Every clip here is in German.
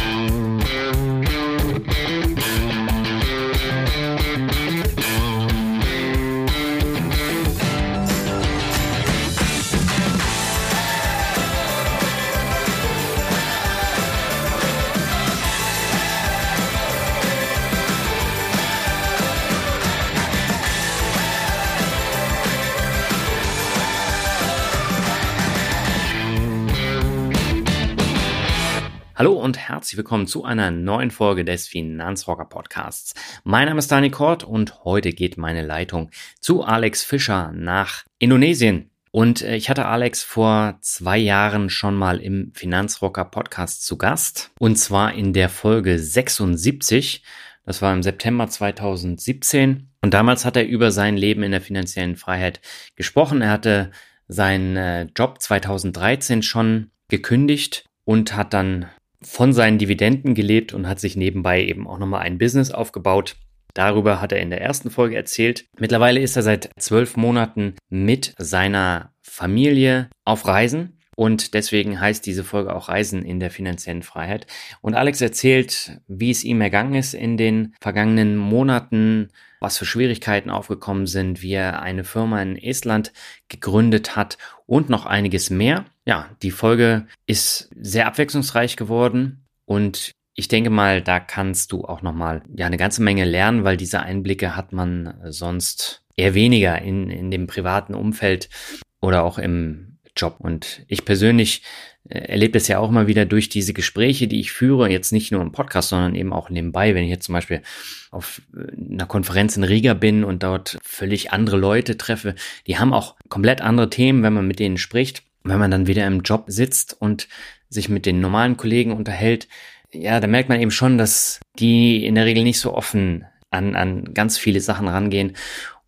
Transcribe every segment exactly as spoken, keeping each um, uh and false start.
Hallo und herzlich willkommen zu einer neuen Folge des Finanzrocker Podcasts. Mein Name ist Dani Kort und heute geht meine Leitung zu Alex Fischer nach Indonesien. Und ich hatte Alex vor zwei Jahren schon mal im Finanzrocker Podcast zu Gast. Und zwar in der Folge sechsundsiebzig. Das war im September zweitausendsiebzehn. Und damals hat er über sein Leben in der finanziellen Freiheit gesprochen. Er hatte seinen Job zweitausenddreizehn schon gekündigt und hat dann von seinen Dividenden gelebt und hat sich nebenbei eben auch nochmal ein Business aufgebaut. Darüber hat er in der ersten Folge erzählt. Mittlerweile ist er seit zwölf Monaten mit seiner Familie auf Reisen und deswegen heißt diese Folge auch Reisen in der finanziellen Freiheit. Und Alex erzählt, wie es ihm ergangen ist in den vergangenen Monaten, was für Schwierigkeiten aufgekommen sind, wie er eine Firma in Estland gegründet hat und noch einiges mehr. Ja, die Folge ist sehr abwechslungsreich geworden und ich denke mal, da kannst du auch nochmal ja, eine ganze Menge lernen, weil diese Einblicke hat man sonst eher weniger in, in dem privaten Umfeld oder auch im Job. Und ich persönlich äh, erlebe es ja auch mal wieder durch diese Gespräche, die ich führe, jetzt nicht nur im Podcast, sondern eben auch nebenbei, wenn ich jetzt zum Beispiel auf einer Konferenz in Riga bin und dort völlig andere Leute treffe, die haben auch komplett andere Themen, wenn man mit denen spricht. Wenn man dann wieder im Job sitzt und sich mit den normalen Kollegen unterhält, ja, da merkt man eben schon, dass die in der Regel nicht so offen an, an ganz viele Sachen rangehen.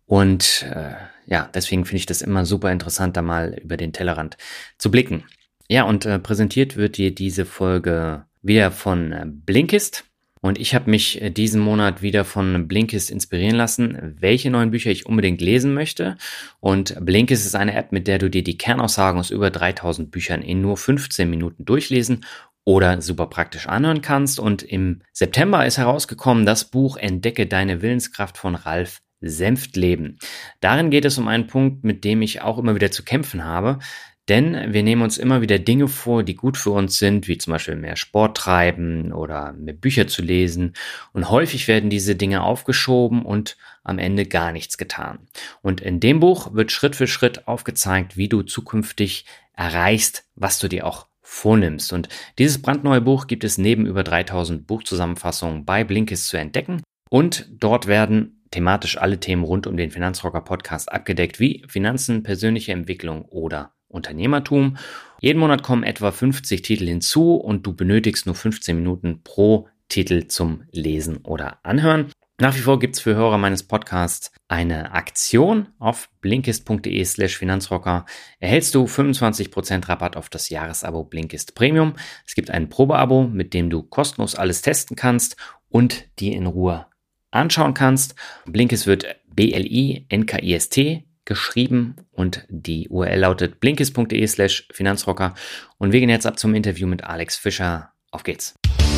Und äh, ja, deswegen finde ich das immer super interessant, da mal über den Tellerrand zu blicken. Ja, und äh, präsentiert wird dir diese Folge wieder von äh, Blinkist. Und ich habe mich diesen Monat wieder von Blinkist inspirieren lassen, welche neuen Bücher ich unbedingt lesen möchte. Und Blinkist ist eine App, mit der du dir die Kernaussagen aus über dreitausend Büchern in nur fünfzehn Minuten durchlesen oder super praktisch anhören kannst. Und im September ist herausgekommen das Buch Entdecke deine Willenskraft von Ralf Senftleben. Darin geht es um einen Punkt, mit dem ich auch immer wieder zu kämpfen habe. Denn wir nehmen uns immer wieder Dinge vor, die gut für uns sind, wie zum Beispiel mehr Sport treiben oder mehr Bücher zu lesen. Und häufig werden diese Dinge aufgeschoben und am Ende gar nichts getan. Und in dem Buch wird Schritt für Schritt aufgezeigt, wie du zukünftig erreichst, was du dir auch vornimmst. Und dieses brandneue Buch gibt es neben über dreitausend Buchzusammenfassungen bei Blinkist zu entdecken. Und dort werden thematisch alle Themen rund um den Finanzrocker Podcast abgedeckt, wie Finanzen, persönliche Entwicklung oder Unternehmertum. Jeden Monat kommen etwa fünfzig Titel hinzu und du benötigst nur fünfzehn Minuten pro Titel zum Lesen oder Anhören. Nach wie vor gibt es für Hörer meines Podcasts eine Aktion. Auf blinkist.de slash Finanzrocker erhältst du fünfundzwanzig Prozent Rabatt auf das Jahresabo Blinkist Premium. Es gibt ein Probeabo, mit dem du kostenlos alles testen kannst und dir in Ruhe anschauen kannst. Blinkist wird B L I N K I S T geschrieben und die U R L lautet blinkist.de slash Finanzrocker. Und wir gehen jetzt ab zum Interview mit Alex Fischer. Auf geht's.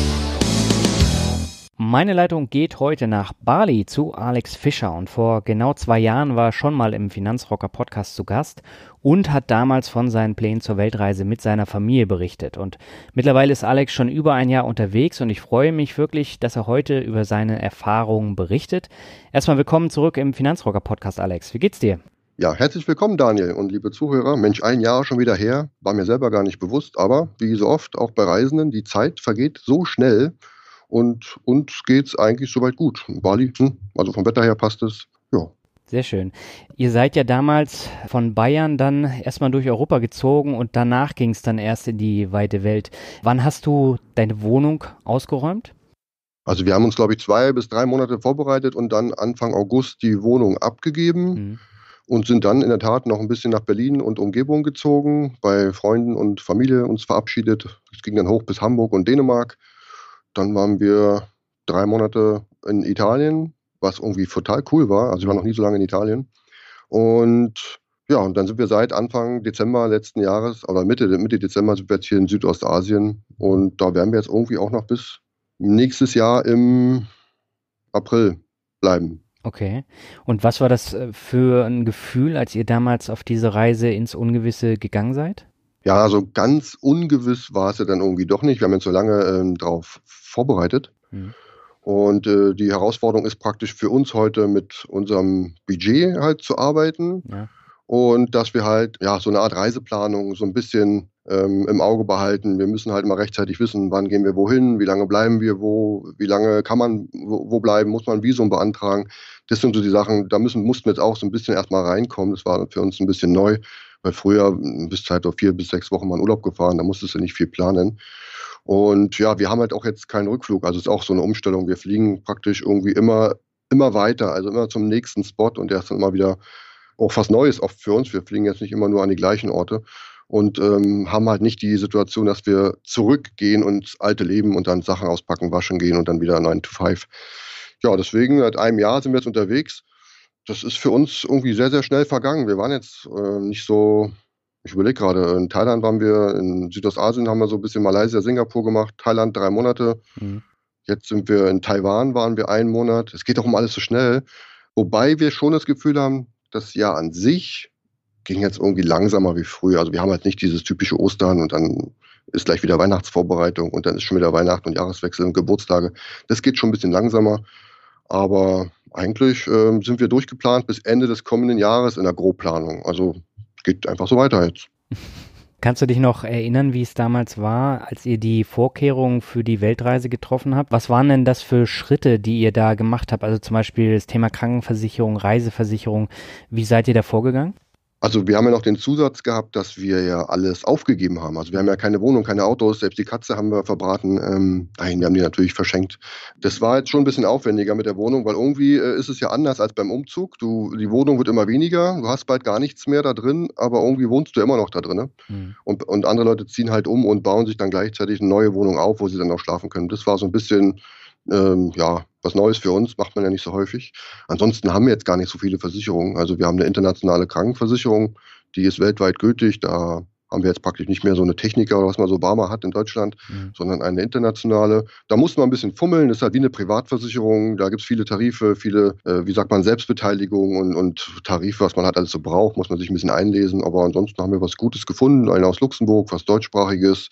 Meine Leitung geht heute nach Bali zu Alex Fischer und vor genau zwei Jahren war er schon mal im Finanzrocker Podcast zu Gast und hat damals von seinen Plänen zur Weltreise mit seiner Familie berichtet. Und mittlerweile ist Alex schon über ein Jahr unterwegs und ich freue mich wirklich, dass er heute über seine Erfahrungen berichtet. Erstmal willkommen zurück im Finanzrocker Podcast, Alex. Wie geht's dir? Ja, herzlich willkommen, Daniel und liebe Zuhörer. Mensch, ein Jahr schon wieder her, war mir selber gar nicht bewusst, aber wie so oft, auch bei Reisenden, die Zeit vergeht so schnell und uns geht's eigentlich soweit gut. Bali, hm, also vom Wetter her passt es, ja. Sehr schön. Ihr seid ja damals von Bayern dann erstmal durch Europa gezogen und danach ging es dann erst in die weite Welt. Wann hast du deine Wohnung ausgeräumt? Also wir haben uns, glaube ich, zwei bis drei Monate vorbereitet und dann Anfang August die Wohnung abgegeben. Mhm. Und sind dann in der Tat noch ein bisschen nach Berlin und Umgebung gezogen, bei Freunden und Familie uns verabschiedet. Es ging dann hoch bis Hamburg und Dänemark. Dann waren wir drei Monate in Italien, was irgendwie total cool war. Also ich war noch nie so lange in Italien. Und Ja, und dann sind wir seit Anfang Dezember letzten Jahres, oder Mitte, Mitte Dezember sind wir jetzt hier in Südostasien und da werden wir jetzt irgendwie auch noch bis nächstes Jahr im April bleiben. Okay. Und was war das äh, für ein Gefühl, als ihr damals auf diese Reise ins Ungewisse gegangen seid? Ja, also ganz ungewiss war es ja dann irgendwie doch nicht. Wir haben uns so lange ähm, darauf vorbereitet. Hm. Und äh, die Herausforderung ist praktisch für uns heute mit unserem Budget halt zu arbeiten Ja. und dass wir halt ja so eine Art Reiseplanung so ein bisschen ähm, im Auge behalten. Wir müssen halt mal rechtzeitig wissen, wann gehen wir wohin, wie lange bleiben wir wo, wie lange kann man wo, wo bleiben, muss man ein Visum beantragen. Das sind so die Sachen, da müssen, mussten wir jetzt auch so ein bisschen erstmal reinkommen. Das war für uns ein bisschen neu, weil früher bis halt auf vier bis sechs Wochen mal in Urlaub gefahren, da musstest du nicht viel planen. Und ja, wir haben halt auch jetzt keinen Rückflug. Also es ist auch so eine Umstellung. Wir fliegen praktisch irgendwie immer, immer weiter, also immer zum nächsten Spot und der ist dann immer wieder auch was Neues oft für uns. Wir fliegen jetzt nicht immer nur an die gleichen Orte und ähm, haben halt nicht die Situation, dass wir zurückgehen und alte Leben und dann Sachen auspacken, waschen gehen und dann wieder nine to five. Ja, deswegen seit einem Jahr sind wir jetzt unterwegs. Das ist für uns irgendwie sehr, sehr schnell vergangen. Wir waren jetzt äh, nicht so, ich überlege gerade, in Thailand waren wir, in Südostasien haben wir so ein bisschen Malaysia, Singapur gemacht, Thailand drei Monate. Mhm. Jetzt sind wir in Taiwan, waren wir einen Monat. Es geht auch um alles so schnell. Wobei wir schon das Gefühl haben, das Jahr an sich ging jetzt irgendwie langsamer wie früher. Also wir haben halt nicht dieses typische Ostern und dann ist gleich wieder Weihnachtsvorbereitung und dann ist schon wieder Weihnachten und Jahreswechsel und Geburtstage. Das geht schon ein bisschen langsamer. Aber eigentlich ähm, sind wir durchgeplant bis Ende des kommenden Jahres in der Grobplanung. Also geht einfach so weiter jetzt. Kannst du dich noch erinnern, wie es damals war, als ihr die Vorkehrungen für die Weltreise getroffen habt? Was waren denn das für Schritte, die ihr da gemacht habt? Also zum Beispiel das Thema Krankenversicherung, Reiseversicherung. Wie seid ihr da vorgegangen? Also wir haben ja noch den Zusatz gehabt, dass wir ja alles aufgegeben haben. Also wir haben ja keine Wohnung, keine Autos, selbst die Katze haben wir verbraten. Ähm, nein, wir haben die natürlich verschenkt. Das war jetzt schon ein bisschen aufwendiger mit der Wohnung, weil irgendwie äh, ist es ja anders als beim Umzug. Du, die Wohnung wird immer weniger, du hast bald gar nichts mehr da drin, aber irgendwie wohnst du immer noch da drin. Ne? Hm. Und, und andere Leute ziehen halt um und bauen sich dann gleichzeitig eine neue Wohnung auf, wo sie dann auch schlafen können. Das war so ein bisschen, ähm, ja, was Neues für uns, macht man ja nicht so häufig. Ansonsten haben wir jetzt gar nicht so viele Versicherungen. Also wir haben eine internationale Krankenversicherung, die ist weltweit gültig. Da haben wir jetzt praktisch nicht mehr so eine Techniker oder was man so Barmer hat in Deutschland, Mhm. sondern eine internationale. Da muss man ein bisschen fummeln, das ist halt wie eine Privatversicherung. Da gibt es viele Tarife, viele, äh, wie sagt man, Selbstbeteiligung und, und Tarife, was man halt alles so braucht, muss man sich ein bisschen einlesen. Aber ansonsten haben wir was Gutes gefunden, eine aus Luxemburg, was deutschsprachiges.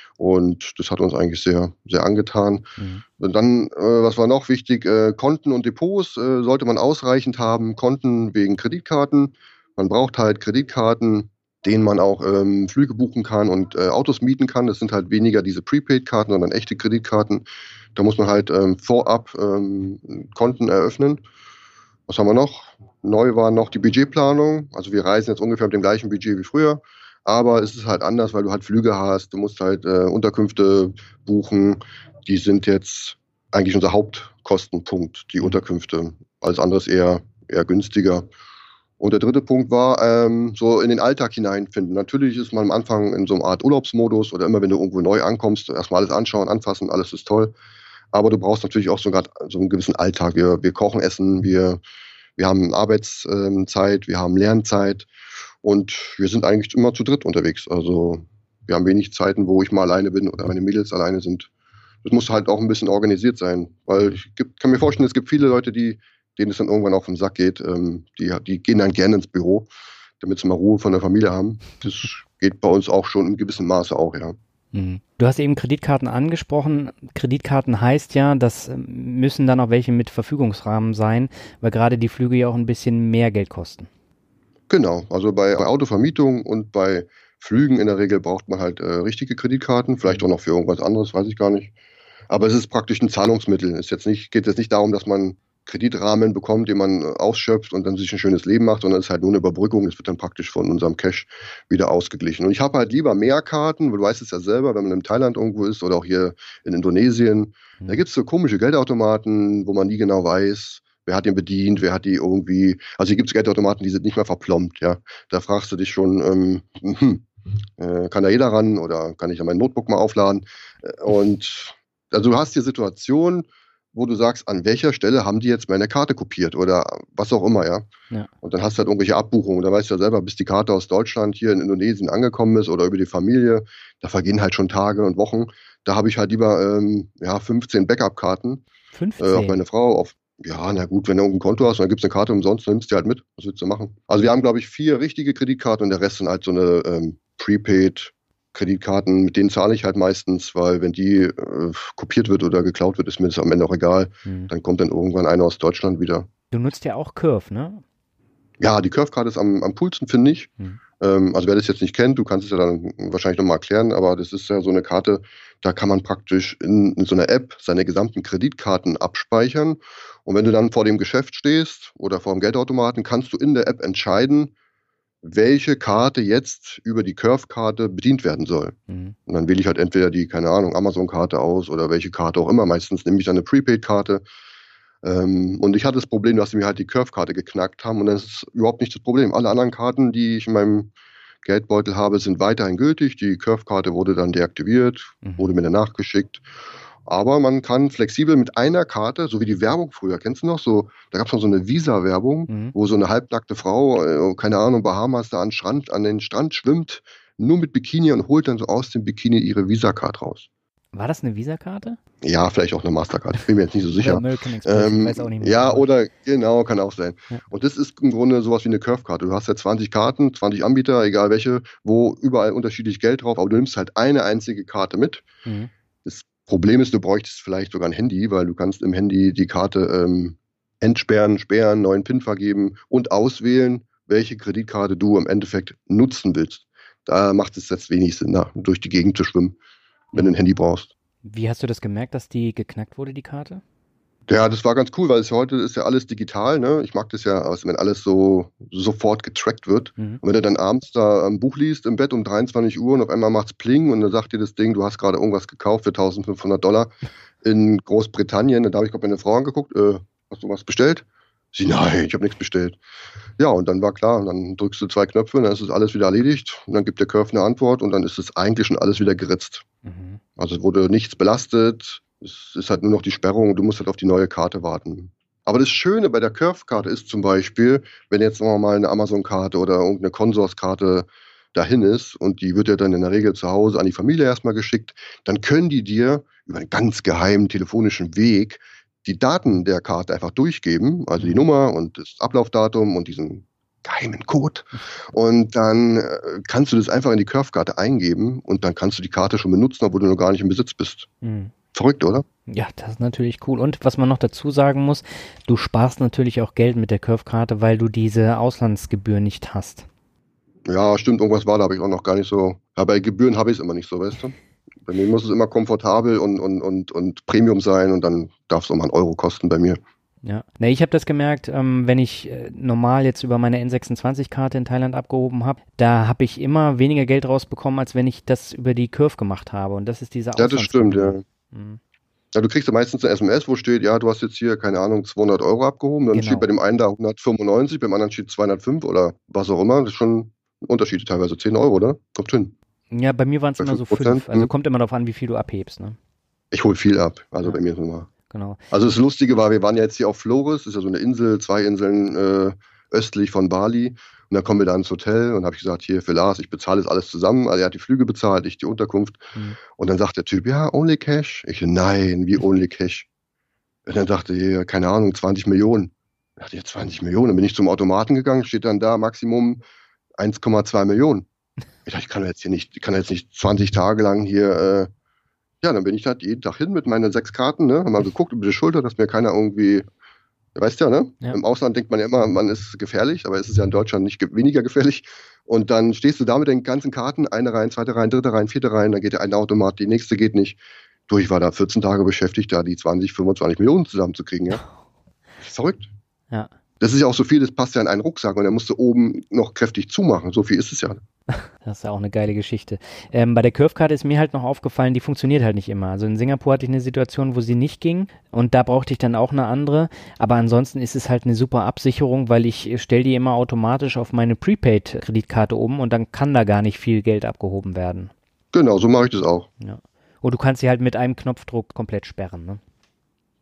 Und das hat uns eigentlich sehr, sehr angetan. Mhm. Und dann, äh, was war noch wichtig, äh, Konten und Depots äh, sollte man ausreichend haben. Konten wegen Kreditkarten. Man braucht halt Kreditkarten, denen man auch ähm, Flüge buchen kann und äh, Autos mieten kann. Das sind halt weniger diese Prepaid-Karten, sondern echte Kreditkarten. Da muss man halt ähm, vorab ähm, Konten eröffnen. Was haben wir noch? Neu war noch die Budgetplanung. Also wir reisen jetzt ungefähr mit dem gleichen Budget wie früher. Aber es ist halt anders, weil du halt Flüge hast. Du musst halt äh, Unterkünfte buchen. Die sind jetzt eigentlich unser Hauptkostenpunkt, die Mhm. Unterkünfte. Alles andere ist eher, eher günstiger. Und der dritte Punkt war, ähm, so in den Alltag hineinfinden. Natürlich ist man am Anfang in so einer Art Urlaubsmodus oder immer, wenn du irgendwo neu ankommst, erstmal alles anschauen, anfassen, alles ist toll. Aber du brauchst natürlich auch so, grad, so einen gewissen Alltag. Wir, wir kochen, essen, wir, wir haben Arbeitszeit, wir haben Lernzeit und wir sind eigentlich immer zu dritt unterwegs. Also wir haben wenig Zeiten, wo ich mal alleine bin oder meine Mädels alleine sind. Das muss halt auch ein bisschen organisiert sein, weil ich gibt, kann mir vorstellen, es gibt viele Leute, die, denen es dann irgendwann auf den Sack geht. Ähm, die, die gehen dann gerne ins Büro, damit sie mal Ruhe von der Familie haben. Das geht bei uns auch schon in gewissem Maße auch, ja. Mhm. Du hast eben Kreditkarten angesprochen. Kreditkarten heißt ja, das müssen dann auch welche mit Verfügungsrahmen sein, weil gerade die Flüge ja auch ein bisschen mehr Geld kosten. Genau, also bei, bei Autovermietung und bei Flügen in der Regel braucht man halt äh, richtige Kreditkarten, vielleicht auch noch für irgendwas anderes, weiß ich gar nicht. Aber es ist praktisch ein Zahlungsmittel. Es ist jetzt nicht, geht jetzt nicht darum, dass man Kreditrahmen bekommt, den man äh, ausschöpft und dann sich ein schönes Leben macht, sondern es ist halt nur eine Überbrückung. Es wird dann praktisch von unserem Cash wieder ausgeglichen. Und ich habe halt lieber mehr Karten, weil du weißt es ja selber, wenn man in Thailand irgendwo ist oder auch hier in Indonesien, Mhm. da gibt es so komische Geldautomaten, wo man nie genau weiß, wer hat den bedient, wer hat die irgendwie. Also hier gibt es Geldautomaten, die sind nicht mehr verplombt, ja. Da fragst du dich schon, ähm, hm, äh, kann da jeder ran oder kann ich ja mein Notebook mal aufladen? Äh, Und also du hast hier Situationen, wo du sagst, an welcher Stelle haben die jetzt meine Karte kopiert oder was auch immer, ja. ja. Und dann hast du halt irgendwelche Abbuchungen. Da weißt du ja selber, bis die Karte aus Deutschland hier in Indonesien angekommen ist oder über die Familie, da vergehen halt schon Tage und Wochen. Da habe ich halt lieber ähm, ja, fünfzehn Backup-Karten. fünfzehn? Äh, auf meine Frau, auf Ja, na gut, wenn du irgendein Konto hast und dann gibst du eine Karte umsonst, dann nimmst du die halt mit. Was willst du machen? Also wir haben, glaube ich, vier richtige Kreditkarten und der Rest sind halt so eine ähm, Prepaid-Kreditkarten. Mit denen zahle ich halt meistens, weil wenn die äh, kopiert wird oder geklaut wird, ist mir das am Ende auch egal. Hm. Dann kommt dann irgendwann einer aus Deutschland wieder. Du nutzt ja auch Curve, ne? Ja, die Curve-Karte ist am, am coolsten, finde ich. Hm. Ähm, also wer das jetzt nicht kennt, du kannst es ja dann wahrscheinlich nochmal erklären, aber das ist ja so eine Karte, da kann man praktisch in, in so einer App seine gesamten Kreditkarten abspeichern. Und wenn du dann vor dem Geschäft stehst oder vor dem Geldautomaten, kannst du in der App entscheiden, welche Karte jetzt über die Curve-Karte bedient werden soll. Mhm. Und dann wähle ich halt entweder die, keine Ahnung, Amazon-Karte aus oder welche Karte auch immer. Meistens nehme ich dann eine Prepaid-Karte. Ähm, und ich hatte das Problem, dass sie mir halt die Curve-Karte geknackt haben. Und das ist überhaupt nicht das Problem. Alle anderen Karten, die ich in meinem Geldbeutel habe, sind weiterhin gültig. Die Curve-Karte wurde dann deaktiviert, mhm. wurde mir danach geschickt. Aber man kann flexibel mit einer Karte, so wie die Werbung früher, kennst du noch? So, da gab es noch so eine Visa-Werbung, mhm. wo so eine halbnackte Frau, äh, keine Ahnung, Bahamas da an, Strand, an den Strand schwimmt, nur mit Bikini und holt dann so aus dem Bikini ihre Visa-Card raus. War das eine Visa-Karte? Ja, vielleicht auch eine Mastercard. Ich bin mir jetzt nicht so sicher. Oder American Express, ähm, ich weiß auch nicht mehr. Ja, oder genau, kann auch sein. Ja. Und das ist im Grunde sowas wie eine Curve-Karte. Du hast ja zwanzig Karten, zwanzig Anbieter, egal welche, wo überall unterschiedlich Geld drauf, aber du nimmst halt eine einzige Karte mit. Mhm. Das Problem ist, du bräuchtest vielleicht sogar ein Handy, weil du kannst im Handy die Karte ähm, entsperren, sperren, neuen PIN vergeben und auswählen, welche Kreditkarte du im Endeffekt nutzen willst. Da macht es jetzt wenig Sinn, na, durch die Gegend zu schwimmen, wenn du ein Handy brauchst. Wie hast du das gemerkt, dass die geknackt wurde, die Karte? Ja, das war ganz cool, weil es heute ist ja alles digital, ne? Ich mag das ja, also wenn alles so sofort getrackt wird. Mhm. Und wenn du dann abends da ein Buch liest im Bett um dreiundzwanzig Uhr und auf einmal macht's Pling und dann sagt dir das Ding, du hast gerade irgendwas gekauft für eintausendfünfhundert Dollar in Großbritannien. Da habe ich gerade meine Frau angeguckt, äh, hast du was bestellt? Sie, nein, ich habe nichts bestellt. Ja, und dann war klar, und dann drückst du zwei Knöpfe und dann ist es alles wieder erledigt. Und dann gibt der Curve eine Antwort und dann ist es eigentlich schon alles wieder geritzt. Mhm. Also es wurde nichts belastet. Es ist halt nur noch die Sperrung, du musst halt auf die neue Karte warten. Aber das Schöne bei der Curve-Karte ist zum Beispiel, wenn jetzt noch mal eine Amazon-Karte oder irgendeine Consors-Karte dahin ist und die wird ja dann in der Regel zu Hause an die Familie erstmal geschickt, dann können die dir über einen ganz geheimen telefonischen Weg die Daten der Karte einfach durchgeben, also die Nummer und das Ablaufdatum und diesen geheimen Code. Und dann äh, kannst du das einfach in die Curve-Karte eingeben und dann kannst du die Karte schon benutzen, obwohl du noch gar nicht im Besitz bist. Mhm. Verrückt, oder? Ja, das ist natürlich cool. Und was man noch dazu sagen muss, du sparst natürlich auch Geld mit der Curve-Karte, weil du diese Auslandsgebühr nicht hast. Ja, stimmt, irgendwas war da, habe ich auch noch gar nicht so. Ja, bei Gebühren habe ich es immer nicht so, weißt du? Bei mir muss es immer komfortabel und, und, und, und Premium sein und dann darf es auch mal einen Euro kosten bei mir. Ja, ne, ich habe das gemerkt, ähm, wenn ich äh, normal jetzt über meine N sechsundzwanzig-Karte in Thailand abgehoben habe, da habe ich immer weniger Geld rausbekommen, als wenn ich das über die Curve gemacht habe. Und das ist diese Ja, das stimmt, ja. Mhm. Ja, du kriegst ja meistens eine S M S, wo steht, ja, du hast jetzt hier, keine Ahnung, zweihundert Euro abgehoben. Dann genau. steht bei dem einen da hundertfünfundneunzig, beim anderen steht zweihundertfünf oder was auch immer. Das ist schon ein Unterschied, teilweise zehn Euro, oder? Kommt hin. Ja, bei mir waren es immer so fünf. Also kommt immer darauf an, wie viel du abhebst, ne? Ich hole viel ab, also ja. bei mir ist immer. Genau. Also das Lustige war, wir waren ja jetzt hier auf Flores, das ist ja so eine Insel, zwei Inseln äh, östlich von Bali. Und dann kommen wir da ins Hotel und habe ich gesagt, hier für Lars, ich bezahle das alles zusammen. Also er hat die Flüge bezahlt, ich die Unterkunft. Mhm. Und dann sagt der Typ, ja, only cash. Ich, nein, wie only cash? Und dann sagte er, keine Ahnung, zwanzig Millionen. Ich dachte, ja, zwanzig Millionen. Dann bin ich zum Automaten gegangen, steht dann da Maximum eins Komma zwei Millionen. Ich dachte, ich kann jetzt hier nicht, ich kann jetzt nicht zwanzig Tage lang hier, äh, ja, dann bin ich halt jeden Tag hin mit meinen sechs Karten, ne, haben mal geguckt über die Schulter, dass mir keiner irgendwie, weißt ja, ne, ja. Im Ausland denkt man ja immer, man ist gefährlich, aber es ist ja in Deutschland nicht ge- weniger gefährlich. Und dann stehst du da mit den ganzen Karten, eine rein, zweite rein, dritte rein, vierte rein, dann geht der eine Automat, die nächste geht nicht. Du, ich war da vierzehn Tage beschäftigt, da die zwanzig, fünfundzwanzig Millionen zusammenzukriegen, ja. Das ist verrückt. Ja. Das ist ja auch so viel, das passt ja in einen Rucksack und der musst du oben noch kräftig zumachen. So viel ist es ja. Das ist ja auch eine geile Geschichte. Ähm, bei der Curve-Karte ist mir halt noch aufgefallen, die funktioniert halt nicht immer. Also in Singapur hatte ich eine Situation, wo sie nicht ging und da brauchte ich dann auch eine andere. Aber ansonsten ist es halt eine super Absicherung, weil ich stelle die immer automatisch auf meine Prepaid-Kreditkarte um und dann kann da gar nicht viel Geld abgehoben werden. Genau, so mache ich das auch. Ja. Und du kannst sie halt mit einem Knopfdruck komplett sperren, ne?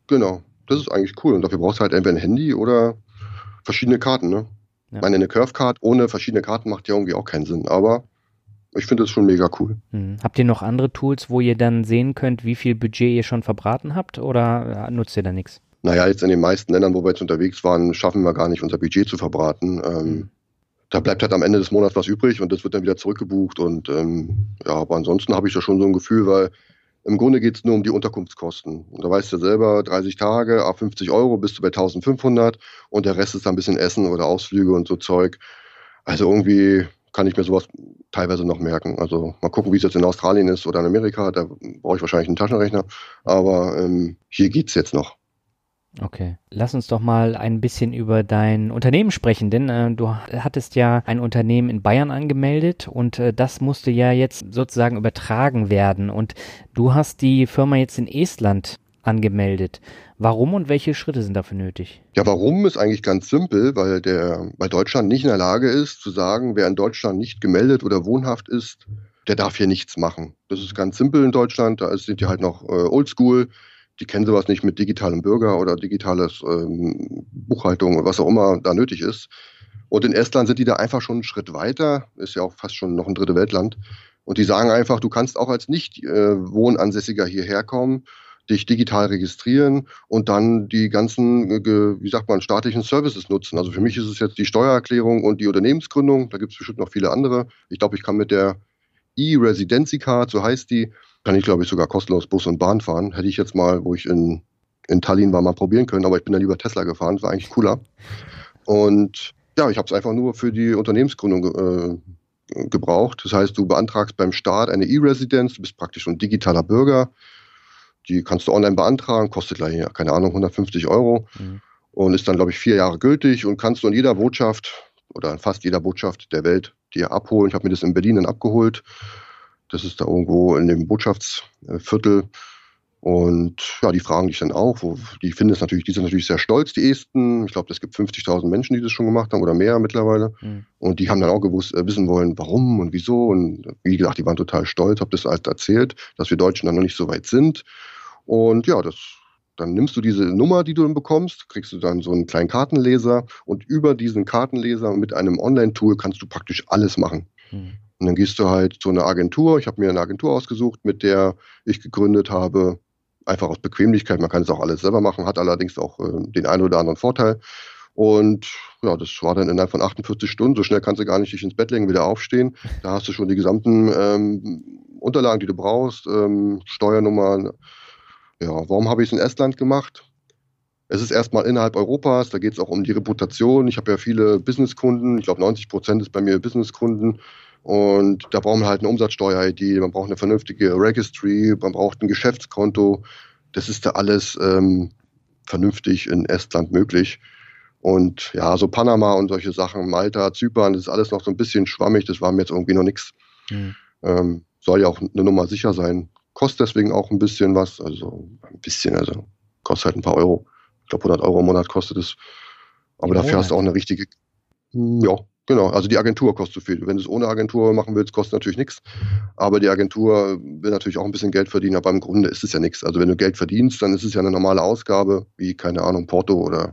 Genau, das ist eigentlich cool. Und dafür brauchst du halt entweder ein Handy oder verschiedene Karten, ne? Ja. Ich meine, eine Curve-Card ohne verschiedene Karten macht ja irgendwie auch keinen Sinn, aber ich finde das schon mega cool. Hm. Habt ihr noch andere Tools, wo ihr dann sehen könnt, wie viel Budget ihr schon verbraten habt, oder nutzt ihr da nichts? Naja, jetzt in den meisten Ländern, wo wir jetzt unterwegs waren, schaffen wir gar nicht, unser Budget zu verbraten. Ähm, hm. Da bleibt halt am Ende des Monats was übrig und das wird dann wieder zurückgebucht. Und ähm, ja, aber ansonsten habe ich da schon so ein Gefühl, weil im Grunde geht es nur um die Unterkunftskosten. Und da weißt du selber, dreißig Tage, ab fünfzig Euro bist du bei eintausendfünfhundert und der Rest ist dann ein bisschen Essen oder Ausflüge und so Zeug. Also irgendwie kann ich mir sowas teilweise noch merken. Also mal gucken, wie es jetzt in Australien ist oder in Amerika. Da brauche ich wahrscheinlich einen Taschenrechner. Aber ähm, hier geht's jetzt noch. Okay, lass uns doch mal ein bisschen über dein Unternehmen sprechen, denn äh, du hattest ja ein Unternehmen in Bayern angemeldet und äh, das musste ja jetzt sozusagen übertragen werden und du hast die Firma jetzt in Estland angemeldet. Warum und welche Schritte sind dafür nötig? Ja, warum ist eigentlich ganz simpel, weil der bei Deutschland nicht in der Lage ist zu sagen, wer in Deutschland nicht gemeldet oder wohnhaft ist, der darf hier nichts machen. Das ist ganz simpel in Deutschland, da sind die halt noch äh, oldschool. Die kennen sowas nicht mit digitalem Bürger oder digitales ähm, Buchhaltung oder was auch immer da nötig ist. Und in Estland sind die da einfach schon einen Schritt weiter, ist ja auch fast schon noch ein dritte Weltland. Und die sagen einfach, du kannst auch als Nicht-Wohnansässiger hierher kommen, dich digital registrieren und dann die ganzen, wie sagt man, staatlichen Services nutzen. Also für mich ist es jetzt die Steuererklärung und die Unternehmensgründung. Da gibt es bestimmt noch viele andere. Ich glaube, ich kann mit der E-Residency Card, so heißt die, kann ich, glaube ich, sogar kostenlos Bus und Bahn fahren. Hätte ich jetzt mal, wo ich in, in Tallinn war, mal probieren können, aber ich bin dann lieber Tesla gefahren, das war eigentlich cooler. Und ja, ich habe es einfach nur für die Unternehmensgründung äh, gebraucht. Das heißt, du beantragst beim Staat eine E-Residenz, du bist praktisch ein digitaler Bürger. Die kannst du online beantragen, kostet gleich, keine Ahnung, hundertfünfzig Euro mhm. und ist dann, glaube ich, vier Jahre gültig und kannst du in jeder Botschaft oder in fast jeder Botschaft der Welt dir abholen. Ich habe mir das in Berlin dann abgeholt. Das ist da irgendwo in dem Botschaftsviertel. Und ja, die fragen dich dann auch. Wo, die finden es natürlich, die sind natürlich sehr stolz, die Esten. Ich glaube, es gibt fünfzigtausend Menschen, die das schon gemacht haben oder mehr mittlerweile. Mhm. Und die haben dann auch gewusst, äh, wissen wollen, warum und wieso. Und wie gesagt, die waren total stolz, habe das alles erzählt, dass wir Deutschen dann noch nicht so weit sind. Und ja, das, dann nimmst du diese Nummer, die du dann bekommst, kriegst du dann so einen kleinen Kartenleser. Und über diesen Kartenleser mit einem Online-Tool kannst du praktisch alles machen. Mhm. Und dann gehst du halt zu einer Agentur. Ich habe mir eine Agentur ausgesucht, mit der ich gegründet habe. Einfach aus Bequemlichkeit. Man kann es auch alles selber machen, hat allerdings auch äh, den einen oder anderen Vorteil. Und ja, das war dann innerhalb von achtundvierzig Stunden. So schnell kannst du gar nicht dich ins Bett legen, wieder aufstehen. Da hast du schon die gesamten ähm, Unterlagen, die du brauchst, ähm, Steuernummern. Ja, warum habe ich es in Estland gemacht? Es ist erstmal innerhalb Europas, da geht es auch um die Reputation. Ich habe ja viele Businesskunden, ich glaube neunzig Prozent ist bei mir Businesskunden. Und da braucht man halt eine Umsatzsteuer-I D, man braucht eine vernünftige Registry, man braucht ein Geschäftskonto. Das ist da alles ähm, vernünftig in Estland möglich. Und ja, so Panama und solche Sachen, Malta, Zypern, das ist alles noch so ein bisschen schwammig, das war mir jetzt irgendwie noch nichts. Mhm. Ähm, soll ja auch eine Nummer sicher sein. Kostet deswegen auch ein bisschen was, also ein bisschen, also kostet halt ein paar Euro. Ich glaube hundert Euro im Monat kostet es. Aber dafür hast du auch eine richtige, ja, genau, also die Agentur kostet so viel. Wenn du es ohne Agentur machen willst, kostet natürlich nichts. Aber die Agentur will natürlich auch ein bisschen Geld verdienen, aber im Grunde ist es ja nichts. Also wenn du Geld verdienst, dann ist es ja eine normale Ausgabe, wie, keine Ahnung, Porto oder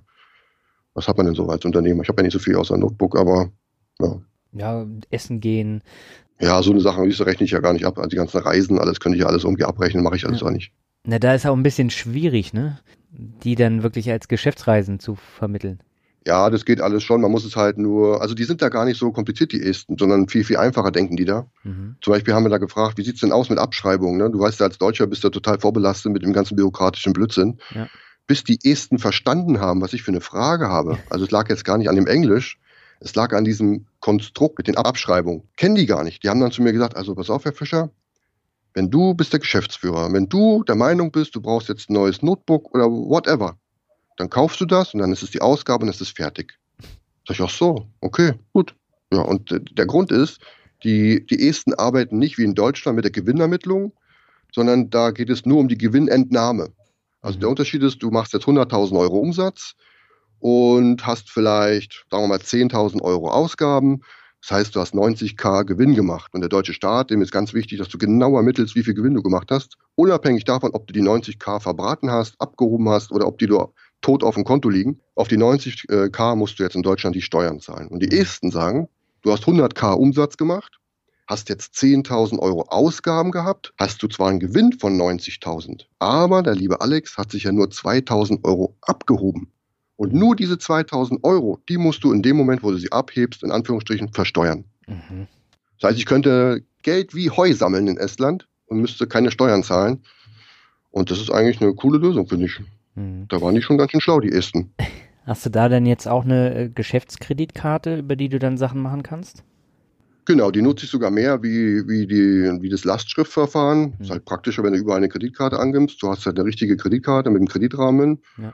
was hat man denn so als Unternehmer? Ich habe ja nicht so viel außer Notebook, aber ja. Ja, essen gehen. Ja, so eine Sache, die rechne ich ja gar nicht ab. Also die ganzen Reisen, alles könnte ich ja alles irgendwie abrechnen, mache ich alles ja. auch nicht. Na, da ist auch ein bisschen schwierig, ne? Die dann wirklich als Geschäftsreisen zu vermitteln. Ja, das geht alles schon. Man muss es halt nur, also die sind da gar nicht so kompliziert, die Esten, sondern viel, viel einfacher denken die da. Mhm. Zum Beispiel haben wir da gefragt, wie sieht's denn aus mit Abschreibungen? Ne? Du weißt ja, als Deutscher bist du total vorbelastet mit dem ganzen bürokratischen Blödsinn. Ja. Bis die Esten verstanden haben, was ich für eine Frage habe. Also es lag jetzt gar nicht an dem Englisch, es lag an diesem Konstrukt mit den Abschreibungen. Kennen die gar nicht. Die haben dann zu mir gesagt, also pass auf, Herr Fischer, wenn du bist der Geschäftsführer, wenn du der Meinung bist, du brauchst jetzt ein neues Notebook oder whatever, dann kaufst du das und dann ist es die Ausgabe und es ist fertig. Sag ich, ach so, okay, gut. Ja, und der Grund ist, die, die Esten arbeiten nicht wie in Deutschland mit der Gewinnermittlung, sondern da geht es nur um die Gewinnentnahme. Also der Unterschied ist, du machst jetzt hunderttausend Euro Umsatz und hast vielleicht, sagen wir mal, zehntausend Euro Ausgaben. Das heißt, du hast neunzigtausend Gewinn gemacht und der deutsche Staat, dem ist ganz wichtig, dass du genau ermittelst, wie viel Gewinn du gemacht hast, unabhängig davon, ob du die neunzigtausend verbraten hast, abgehoben hast oder ob die du tot auf dem Konto liegen. Auf die neunzigtausend musst du jetzt in Deutschland die Steuern zahlen. Und die Esten sagen, du hast hunderttausend Umsatz gemacht, hast jetzt zehntausend Euro Ausgaben gehabt, hast du zwar einen Gewinn von neunzigtausend, aber der liebe Alex hat sich ja nur zweitausend Euro abgehoben. Und nur diese zweitausend Euro, die musst du in dem Moment, wo du sie abhebst, in Anführungsstrichen versteuern. Mhm. Das heißt, ich könnte Geld wie Heu sammeln in Estland und müsste keine Steuern zahlen. Und das ist eigentlich eine coole Lösung, finde ich. Mhm. Da waren die schon ganz schön schlau, die Esten. Hast du da denn jetzt auch eine Geschäftskreditkarte, über die du dann Sachen machen kannst? Genau, die nutze ich sogar mehr wie, wie, die, wie das Lastschriftverfahren. Mhm. Ist halt praktischer, wenn du überall eine Kreditkarte angibst. Du hast halt eine richtige Kreditkarte mit einem Kreditrahmen. Ja.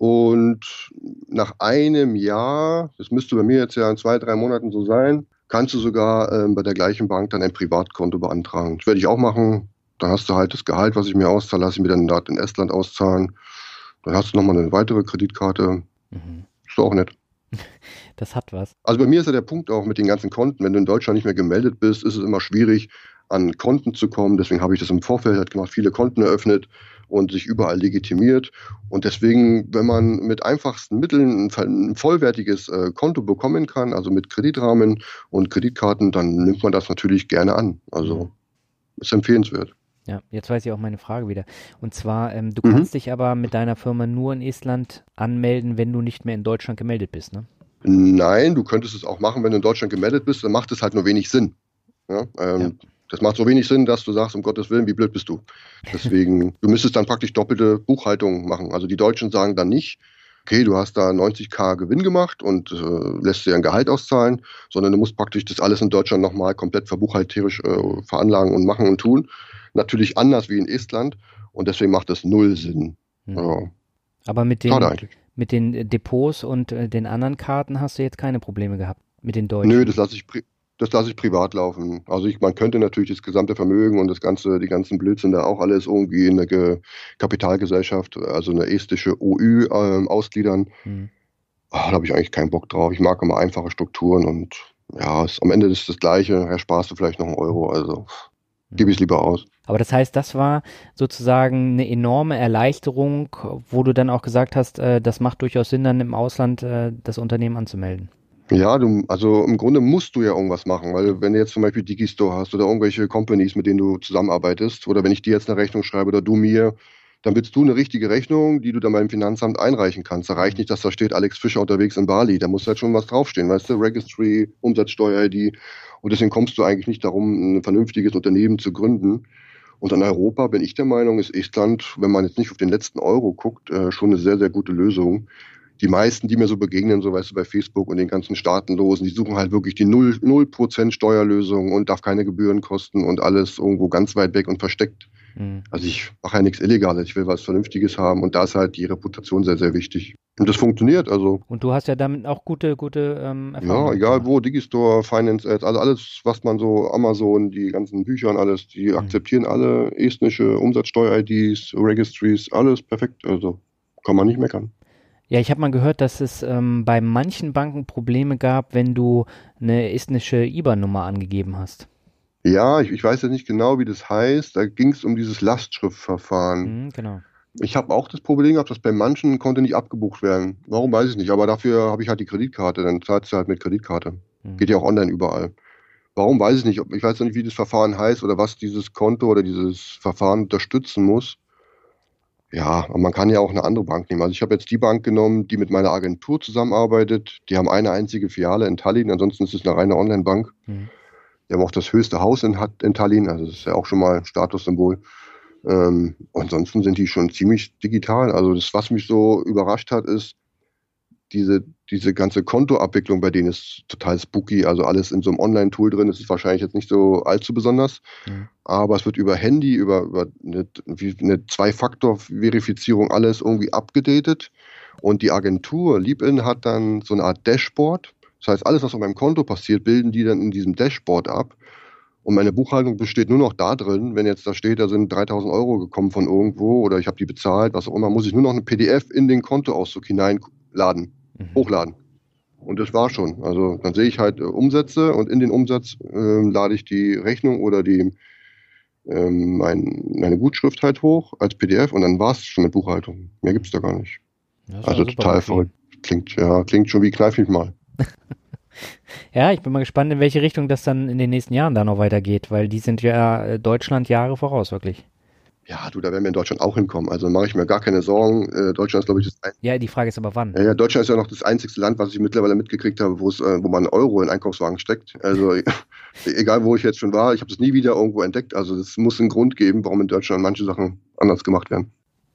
Und nach einem Jahr, das müsste bei mir jetzt ja in zwei, drei Monaten so sein, kannst du sogar äh, bei der gleichen Bank dann ein Privatkonto beantragen. Das werde ich auch machen. Dann hast du halt das Gehalt, was ich mir auszahle, lasse ich mir dann dort in Estland auszahlen. Dann hast du nochmal eine weitere Kreditkarte. Mhm. Ist doch auch nett. Das hat was. Also bei mir ist ja der Punkt auch mit den ganzen Konten. Wenn du in Deutschland nicht mehr gemeldet bist, ist es immer schwierig, an Konten zu kommen. Deswegen habe ich das im Vorfeld halt gemacht, viele Konten eröffnet und sich überall legitimiert. Und deswegen, wenn man mit einfachsten Mitteln ein vollwertiges äh, Konto bekommen kann, also mit Kreditrahmen und Kreditkarten, dann nimmt man das natürlich gerne an. Also ist empfehlenswert. Ja, jetzt weiß ich auch meine Frage wieder. Und zwar, ähm, du mhm. kannst dich aber mit deiner Firma nur in Estland anmelden, wenn du nicht mehr in Deutschland gemeldet bist, ne? Nein, du könntest es auch machen, wenn du in Deutschland gemeldet bist, dann macht es halt nur wenig Sinn. Ja, ähm, ja. Das macht so wenig Sinn, dass du sagst, um Gottes Willen, wie blöd bist du. Deswegen, du müsstest dann praktisch doppelte Buchhaltung machen. Also die Deutschen sagen dann nicht, okay, du hast da neunzigtausend Gewinn gemacht und äh, lässt dir ein Gehalt auszahlen, sondern du musst praktisch das alles in Deutschland nochmal komplett verbuchhalterisch äh, veranlagen und machen und tun. Natürlich anders wie in Estland und deswegen macht das null Sinn. Hm. Ja. Aber mit den, mit den Depots und äh, den anderen Karten hast du jetzt keine Probleme gehabt mit den Deutschen? Nö, das lasse ich, das lasse ich privat laufen. Also ich, man könnte natürlich das gesamte Vermögen und das ganze, die ganzen Blödsinn da auch alles irgendwie in eine Ge- Kapitalgesellschaft, also eine estische O Ü äh, ausgliedern. Hm. Oh, da habe ich eigentlich keinen Bock drauf. Ich mag immer einfache Strukturen und ja, es, am Ende ist das Gleiche. Ja, sparst du vielleicht noch einen Euro, also gebe ich es lieber aus. Aber das heißt, das war sozusagen eine enorme Erleichterung, wo du dann auch gesagt hast, äh, das macht durchaus Sinn, dann im Ausland äh, das Unternehmen anzumelden. Ja, du, also im Grunde musst du ja irgendwas machen, weil wenn du jetzt zum Beispiel Digistore hast oder irgendwelche Companies, mit denen du zusammenarbeitest, oder wenn ich dir jetzt eine Rechnung schreibe oder du mir, dann willst du eine richtige Rechnung, die du dann beim Finanzamt einreichen kannst. Da reicht nicht, dass da steht Alex Fischer unterwegs in Bali. Da muss halt schon was draufstehen, weißt du? Registry, Umsatzsteuer-I D. Und deswegen kommst du eigentlich nicht darum, ein vernünftiges Unternehmen zu gründen. Und in Europa bin ich der Meinung, ist Estland, wenn man jetzt nicht auf den letzten Euro guckt, schon eine sehr, sehr gute Lösung. Die meisten, die mir so begegnen, so weißt du, bei Facebook und den ganzen Staatenlosen, die suchen halt wirklich die null Prozent Steuerlösung und darf keine Gebühren kosten und alles irgendwo ganz weit weg und versteckt. Mhm. Also ich mache ja nichts Illegales, ich will was Vernünftiges haben und da ist halt die Reputation sehr, sehr wichtig. Und das funktioniert, also. Und du hast ja damit auch gute, gute ähm, Erfahrungen. Ja, egal wo, Digistore, Finance Ads, also alles, was man so, Amazon, die ganzen Bücher und alles, die mhm. akzeptieren alle estnische Umsatzsteuer-I Ds, Registries, alles perfekt, also kann man nicht meckern. Ja, ich habe mal gehört, dass es ähm, bei manchen Banken Probleme gab, wenn du eine estnische I B A N-Nummer angegeben hast. Ja, ich, ich weiß ja nicht genau, wie das heißt. Da ging es um dieses Lastschriftverfahren. Mhm, genau. Ich habe auch das Problem gehabt, dass bei manchen konnte nicht abgebucht werden. Warum, weiß ich nicht. Aber dafür habe ich halt die Kreditkarte. Dann zahlst du halt mit Kreditkarte. Mhm. Geht ja auch online überall. Warum, weiß ich nicht. Ich weiß noch nicht, wie das Verfahren heißt oder was dieses Konto oder dieses Verfahren unterstützen muss. Ja, man kann ja auch eine andere Bank nehmen. Also ich habe jetzt die Bank genommen, die mit meiner Agentur zusammenarbeitet. Die haben eine einzige Filiale in Tallinn, ansonsten ist es eine reine Online-Bank. Mhm. Die haben auch das höchste Haus in, in Tallinn, also das ist ja auch schon mal ein Statussymbol. Ähm, ansonsten sind die schon ziemlich digital. Also das, was mich so überrascht hat, ist, diese, diese ganze Kontoabwicklung bei denen ist total spooky. Also alles in so einem Online-Tool drin. Das ist wahrscheinlich jetzt nicht so allzu besonders. Mhm. Aber es wird über Handy, über, über eine, eine Zwei-Faktor-Verifizierung alles irgendwie abgedatet. Und die Agentur Liebin hat dann so eine Art Dashboard. Das heißt, alles, was auf meinem Konto passiert, bilden die dann in diesem Dashboard ab. Und meine Buchhaltung besteht nur noch da drin, wenn jetzt da steht, da sind dreitausend Euro gekommen von irgendwo oder ich habe die bezahlt, was auch immer, muss ich nur noch eine P D F in den Kontoauszug hineinladen, mhm. hochladen. Und das war schon. Also dann sehe ich halt äh, Umsätze und in den Umsatz äh, lade ich die Rechnung oder die ähm, mein, meine Gutschrift halt hoch als P D F und dann war es schon mit Buchhaltung. Mehr gibt's da gar nicht. Also total verrückt. Klingt, ja, klingt schon wie Kneif mich mal. Ja, ich bin mal gespannt, in welche Richtung das dann in den nächsten Jahren da noch weitergeht, weil die sind ja Deutschland Jahre voraus, wirklich. Ja, du, da werden wir in Deutschland auch hinkommen. Also mache ich mir gar keine Sorgen. Äh, Deutschland ist, glaube ich, das ein Ja, die Frage ist aber wann. Ja, ja, Deutschland ist ja noch das einzigste Land, was ich mittlerweile mitgekriegt habe, wo es, äh, wo man einen Euro in einen Einkaufswagen steckt. Also egal, wo ich jetzt schon war, ich habe das nie wieder irgendwo entdeckt. Also es muss einen Grund geben, warum in Deutschland manche Sachen anders gemacht werden.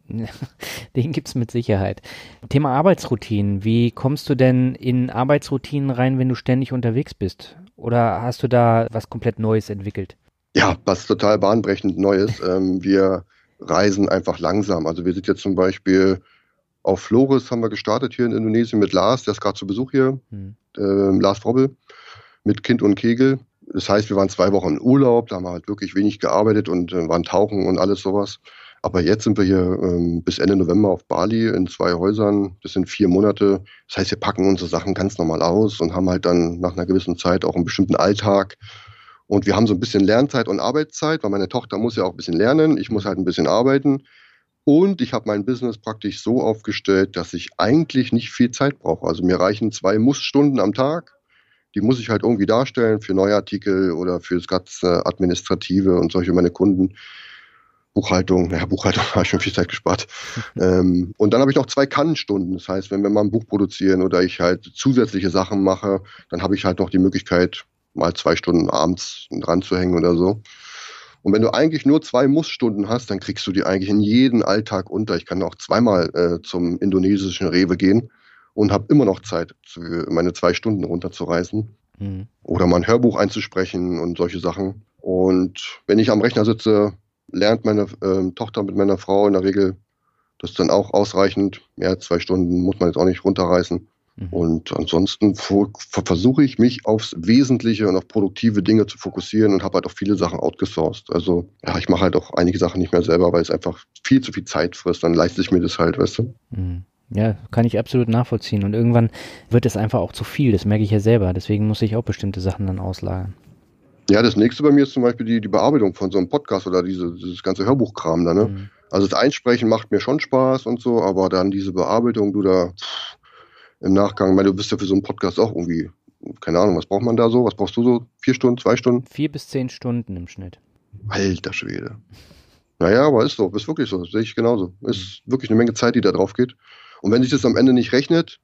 Den gibt's mit Sicherheit. Thema Arbeitsroutinen. Wie kommst du denn in Arbeitsroutinen rein, wenn du ständig unterwegs bist? Oder hast du da was komplett Neues entwickelt? Ja, was total bahnbrechend Neues. ähm, wir reisen einfach langsam. Also wir sind jetzt zum Beispiel auf Flores, haben wir gestartet hier in Indonesien mit Lars, der ist gerade zu Besuch hier, hm. äh, Lars Frobbel, mit Kind und Kegel. Das heißt, wir waren zwei Wochen in Urlaub, da haben wir halt wirklich wenig gearbeitet und äh, waren tauchen und alles sowas. Aber jetzt sind wir hier ähm, bis Ende November auf Bali in zwei Häusern. Das sind vier Monate. Das heißt, wir packen unsere Sachen ganz normal aus und haben halt dann nach einer gewissen Zeit auch einen bestimmten Alltag. Und wir haben so ein bisschen Lernzeit und Arbeitszeit, weil meine Tochter muss ja auch ein bisschen lernen. Ich muss halt ein bisschen arbeiten. Und ich habe mein Business praktisch so aufgestellt, dass ich eigentlich nicht viel Zeit brauche. Also mir reichen zwei Muss-Stunden am Tag. Die muss ich halt irgendwie darstellen für Neuartikel oder für das ganze Administrative und solche meine Kunden. Buchhaltung, ja, Buchhaltung habe ich schon viel Zeit gespart. ähm, und dann habe ich noch zwei Kannstunden. Das heißt, wenn wir mal ein Buch produzieren oder ich halt zusätzliche Sachen mache, dann habe ich halt noch die Möglichkeit, mal zwei Stunden abends dran zu hängen oder so. Und wenn du eigentlich nur zwei Muss-Stunden hast, dann kriegst du die eigentlich in jeden Alltag unter. Ich kann auch zweimal äh, zum indonesischen Rewe gehen und habe immer noch Zeit, meine zwei Stunden runterzureißen. Mhm. Oder mal ein Hörbuch einzusprechen und solche Sachen. Und wenn ich am Rechner sitze, lernt meine äh, Tochter mit meiner Frau in der Regel. Das ist dann auch ausreichend. Mehr als zwei Stunden muss man jetzt auch nicht runterreißen. Mhm. Und ansonsten vor, versuche ich mich aufs Wesentliche und auf produktive Dinge zu fokussieren und habe halt auch viele Sachen outgesourced. Also ja, ich mache halt auch einige Sachen nicht mehr selber, weil es einfach viel zu viel Zeit frisst. Dann leiste ich mir das halt, weißt du? Mhm. Ja, kann ich absolut nachvollziehen. Und irgendwann wird es einfach auch zu viel. Das merke ich ja selber. Deswegen muss ich auch bestimmte Sachen dann auslagern. Ja, das nächste bei mir ist zum Beispiel die, die Bearbeitung von so einem Podcast oder diese, dieses ganze Hörbuchkram da, ne? Mhm. Also das Einsprechen macht mir schon Spaß und so, aber dann diese Bearbeitung, du da pff, im Nachgang, ich meine, du bist ja für so einen Podcast auch irgendwie, keine Ahnung, was braucht man da so? Was brauchst du so? Vier Stunden, zwei Stunden? Vier bis zehn Stunden im Schnitt. Alter Schwede. Naja, aber ist so, ist wirklich so, das sehe ich genauso. Ist mhm. wirklich eine Menge Zeit, die da drauf geht. Und wenn sich das am Ende nicht rechnet,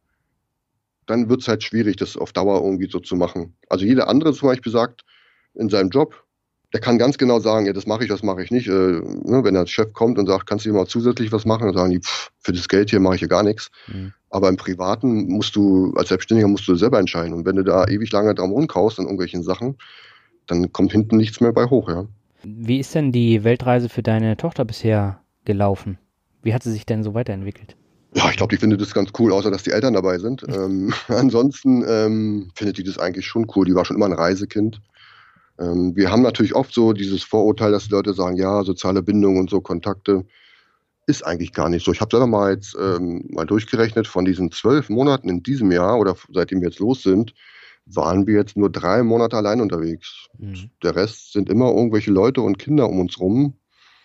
dann wird es halt schwierig, das auf Dauer irgendwie so zu machen. Also jeder andere zum Beispiel sagt, in seinem Job, der kann ganz genau sagen, ja, das mache ich, das mache ich nicht. Äh, ne, wenn der Chef kommt und sagt, kannst du hier mal zusätzlich was machen, dann sagen die, pff, für das Geld hier mache ich hier gar nichts. Mhm. Aber im Privaten musst du, als Selbstständiger musst du selber entscheiden. Und wenn du da ewig lange dran rumkaust an irgendwelchen Sachen, dann kommt hinten nichts mehr bei hoch, ja. Wie ist denn die Weltreise für deine Tochter bisher gelaufen? Wie hat sie sich denn so weiterentwickelt? Ja, ich glaube, die findet das ganz cool, außer dass die Eltern dabei sind. ähm, ansonsten ähm, findet die das eigentlich schon cool. Die war schon immer ein Reisekind. Ähm, wir haben natürlich oft so dieses Vorurteil, dass die Leute sagen, ja, soziale Bindung und so, Kontakte, ist eigentlich gar nicht so. Ich habe selber mal jetzt ähm, mal durchgerechnet, von diesen zwölf Monaten in diesem Jahr oder seitdem wir jetzt los sind, waren wir jetzt nur drei Monate allein unterwegs. Mhm. Der Rest sind immer irgendwelche Leute und Kinder um uns rum,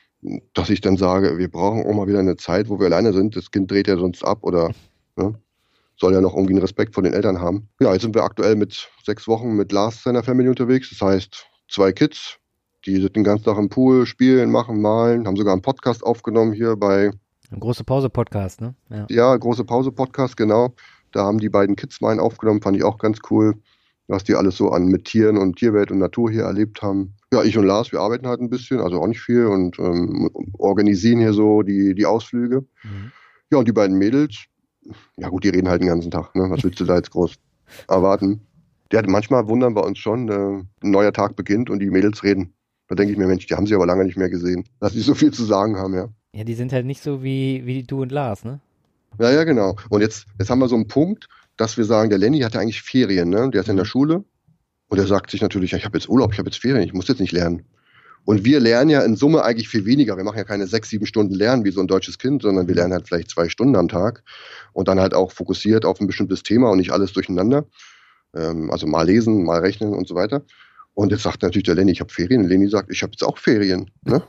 dass ich dann sage, wir brauchen auch mal wieder eine Zeit, wo wir alleine sind. Das Kind dreht ja sonst ab oder ne, soll ja noch irgendwie einen Respekt vor den Eltern haben. Ja, jetzt sind wir aktuell mit sechs Wochen mit Lars seiner Family unterwegs. Das heißt, zwei Kids, die sind den ganzen Tag im Pool, spielen, machen, malen, haben sogar einen Podcast aufgenommen hier bei... Ein große Pause-Podcast, ne? Ja, ja große Pause-Podcast, genau. Da haben die beiden Kids meinen aufgenommen, fand ich auch ganz cool, was die alles so an mit Tieren und Tierwelt und Natur hier erlebt haben. Ja, ich und Lars, wir arbeiten halt ein bisschen, also auch nicht viel und ähm, organisieren hier so die, die Ausflüge. Mhm. Ja, und die beiden Mädels, ja gut, die reden halt den ganzen Tag, ne? Was willst du da jetzt groß erwarten? Ja, manchmal wundern wir uns schon, äh, ein neuer Tag beginnt und die Mädels reden. Da denke ich mir, Mensch, die haben sie aber lange nicht mehr gesehen, dass die so viel zu sagen haben, ja. Ja, die sind halt nicht so wie, wie du und Lars, ne? Ja, ja, genau. Und jetzt, jetzt haben wir so einen Punkt, dass wir sagen, der Lenny hatte eigentlich Ferien, ne? Der ist in der Schule und er sagt sich natürlich, ja, ich habe jetzt Urlaub, ich habe jetzt Ferien, ich muss jetzt nicht lernen. Und wir lernen ja in Summe eigentlich viel weniger. Wir machen ja keine sechs, sieben Stunden Lernen wie so ein deutsches Kind, sondern wir lernen halt vielleicht zwei Stunden am Tag und dann halt auch fokussiert auf ein bestimmtes Thema und nicht alles durcheinander. Ähm, also mal lesen, mal rechnen und so weiter. Und jetzt sagt natürlich der Lenny, ich habe Ferien. Und Lenny sagt, ich habe jetzt auch Ferien. Ne?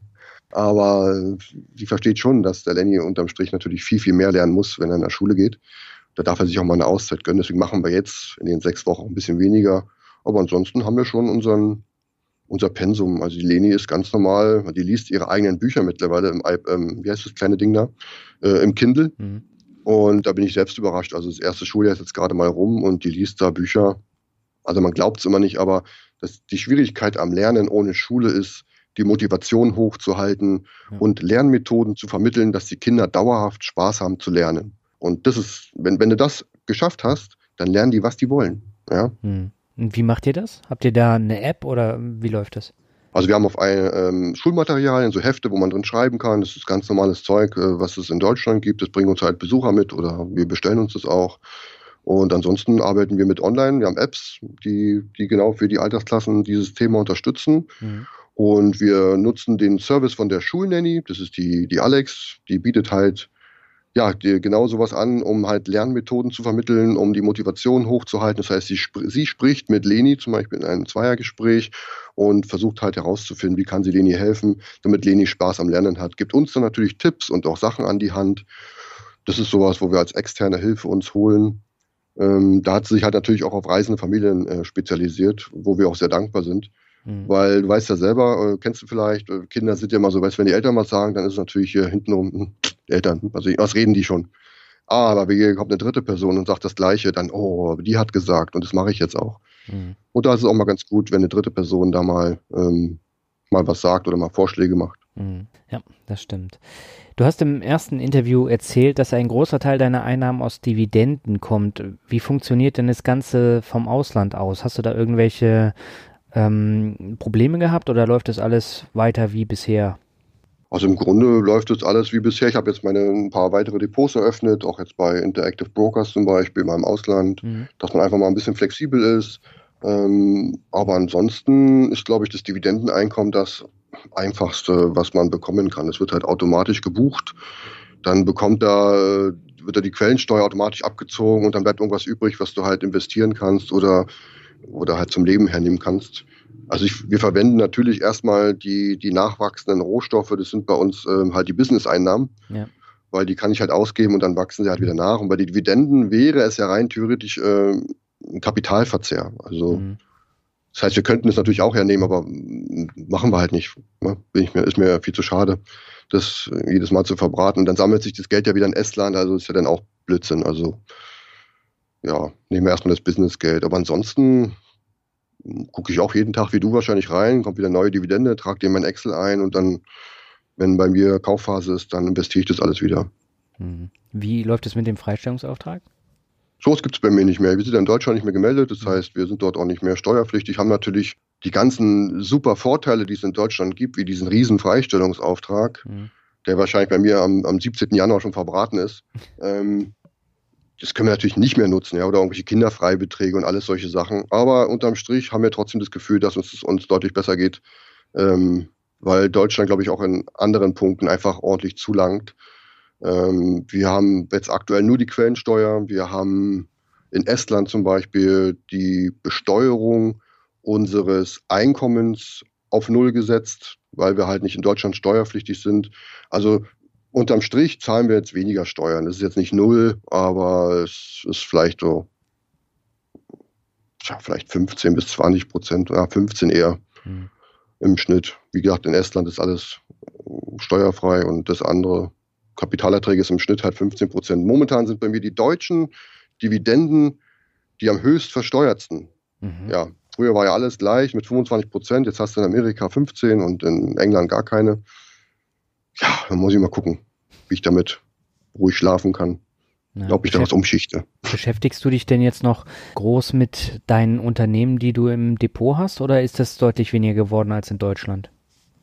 Aber sie versteht schon, dass der Lenny unterm Strich natürlich viel, viel mehr lernen muss, wenn er in der Schule geht. Da darf er sich auch mal eine Auszeit gönnen. Deswegen machen wir jetzt in den sechs Wochen ein bisschen weniger. Aber ansonsten haben wir schon unseren Unser Pensum, also die Leni ist ganz normal, die liest ihre eigenen Bücher mittlerweile im, ähm, wie heißt das kleine Ding da, äh, im Kindle. Mhm. Und da bin ich selbst überrascht. Also das erste Schuljahr ist jetzt gerade mal rum und die liest da Bücher. Also man glaubt es immer nicht, aber das, die Schwierigkeit am Lernen ohne Schule ist, die Motivation hochzuhalten ja. und Lernmethoden zu vermitteln, dass die Kinder dauerhaft Spaß haben zu lernen. Und das ist, wenn, wenn du das geschafft hast, dann lernen die, was die wollen. Ja. Mhm. Und wie macht ihr das? Habt ihr da eine App oder wie läuft das? Also wir haben auf ein ähm, Schulmaterialien, so Hefte, wo man drin schreiben kann. Das ist ganz normales Zeug, äh, was es in Deutschland gibt. Das bringen uns halt Besucher mit oder wir bestellen uns das auch. Und ansonsten arbeiten wir mit online. Wir haben Apps, die, die genau für die Altersklassen dieses Thema unterstützen. Mhm. Und wir nutzen den Service von der Schulnanny. Das ist die, die Alex. Die bietet halt ja, die, genau sowas an, um halt Lernmethoden zu vermitteln, um die Motivation hochzuhalten. Das heißt, sie, sp- sie spricht mit Leni zum Beispiel in einem Zweiergespräch und versucht halt herauszufinden, wie kann sie Leni helfen, damit Leni Spaß am Lernen hat. Gibt uns dann natürlich Tipps und auch Sachen an die Hand. Das ist sowas, wo wir als externe Hilfe uns holen. Ähm, da hat sie sich halt natürlich auch auf reisende Familien äh, spezialisiert, wo wir auch sehr dankbar sind. Mhm. Weil du weißt ja selber, äh, kennst du vielleicht, äh, Kinder sind ja immer so, weißt, wenn die Eltern was sagen, dann ist es natürlich hier hintenrum, Eltern, also was reden die schon? Ah, aber hier kommt eine dritte Person und sagt das Gleiche, dann, oh, die hat gesagt und das mache ich jetzt auch. Mhm. Und da ist es auch mal ganz gut, wenn eine dritte Person da mal, ähm, mal was sagt oder mal Vorschläge macht. Mhm. Ja, das stimmt. Du hast im ersten Interview erzählt, dass ein großer Teil deiner Einnahmen aus Dividenden kommt. Wie funktioniert denn das Ganze vom Ausland aus? Hast du da irgendwelche ähm, Probleme gehabt oder läuft das alles weiter wie bisher? Also im Grunde läuft das alles wie bisher. Ich habe jetzt meine ein paar weitere Depots eröffnet, auch jetzt bei Interactive Brokers zum Beispiel, mal im Ausland, mhm. dass man einfach mal ein bisschen flexibel ist. Ähm, aber ansonsten ist, glaube ich, das Dividendeneinkommen das Einfachste, was man bekommen kann. Es wird halt automatisch gebucht. Dann bekommt da, wird da die Quellensteuer automatisch abgezogen und dann bleibt irgendwas übrig, was du halt investieren kannst oder, oder halt zum Leben hernehmen kannst. Also ich, wir verwenden natürlich erstmal die, die nachwachsenden Rohstoffe, das sind bei uns ähm, halt die Business-Einnahmen, ja. Weil die kann ich halt ausgeben und dann wachsen sie halt wieder nach. Und bei den Dividenden wäre es ja rein theoretisch äh, ein Kapitalverzehr. Also mhm. das heißt, wir könnten es natürlich auch hernehmen, aber machen wir halt nicht. Ne? Bin ich mir, ist mir viel zu schade, das jedes Mal zu verbraten. Und dann sammelt sich das Geld ja wieder in Estland, also ist ja dann auch Blödsinn. Also ja, nehmen wir erstmal das Businessgeld. Aber ansonsten gucke ich auch jeden Tag wie du wahrscheinlich rein, kommt wieder neue Dividende, trage die in mein Excel ein und dann, wenn bei mir Kaufphase ist, dann investiere ich das alles wieder. Wie läuft es mit dem Freistellungsauftrag? So was gibt es bei mir nicht mehr. Wir sind in Deutschland nicht mehr gemeldet, das heißt, wir sind dort auch nicht mehr steuerpflichtig, haben natürlich die ganzen super Vorteile, die es in Deutschland gibt, wie diesen riesen Freistellungsauftrag, mhm. der wahrscheinlich bei mir am, am siebzehnten Januar schon verbraten ist. ähm, Das können wir natürlich nicht mehr nutzen, ja, oder irgendwelche Kinderfreibeträge und alles solche Sachen. Aber unterm Strich haben wir trotzdem das Gefühl, dass uns das uns deutlich besser geht, ähm, weil Deutschland, glaube ich, auch in anderen Punkten einfach ordentlich zulangt. Ähm, wir haben jetzt aktuell nur die Quellensteuer. Wir haben in Estland zum Beispiel die Besteuerung unseres Einkommens auf Null gesetzt, weil wir halt nicht in Deutschland steuerpflichtig sind. Also unterm Strich zahlen wir jetzt weniger Steuern. Das ist jetzt nicht null, aber es ist vielleicht so, tja, vielleicht fünfzehn bis zwanzig Prozent, ja, fünfzehn eher mhm. im Schnitt. Wie gesagt, in Estland ist alles steuerfrei und das andere, Kapitalerträge ist im Schnitt halt fünfzehn Prozent. Momentan sind bei mir die deutschen Dividenden die am höchst versteuertsten. Mhm. Ja, früher war ja alles gleich mit fünfundzwanzig Prozent, jetzt hast du in Amerika fünfzehn und in England gar keine. Ja, dann muss ich mal gucken, wie ich damit ruhig schlafen kann. Ja, ob ich da was umschichte. Beschäftigst du dich denn jetzt noch groß mit deinen Unternehmen, die du im Depot hast, oder ist das deutlich weniger geworden als in Deutschland?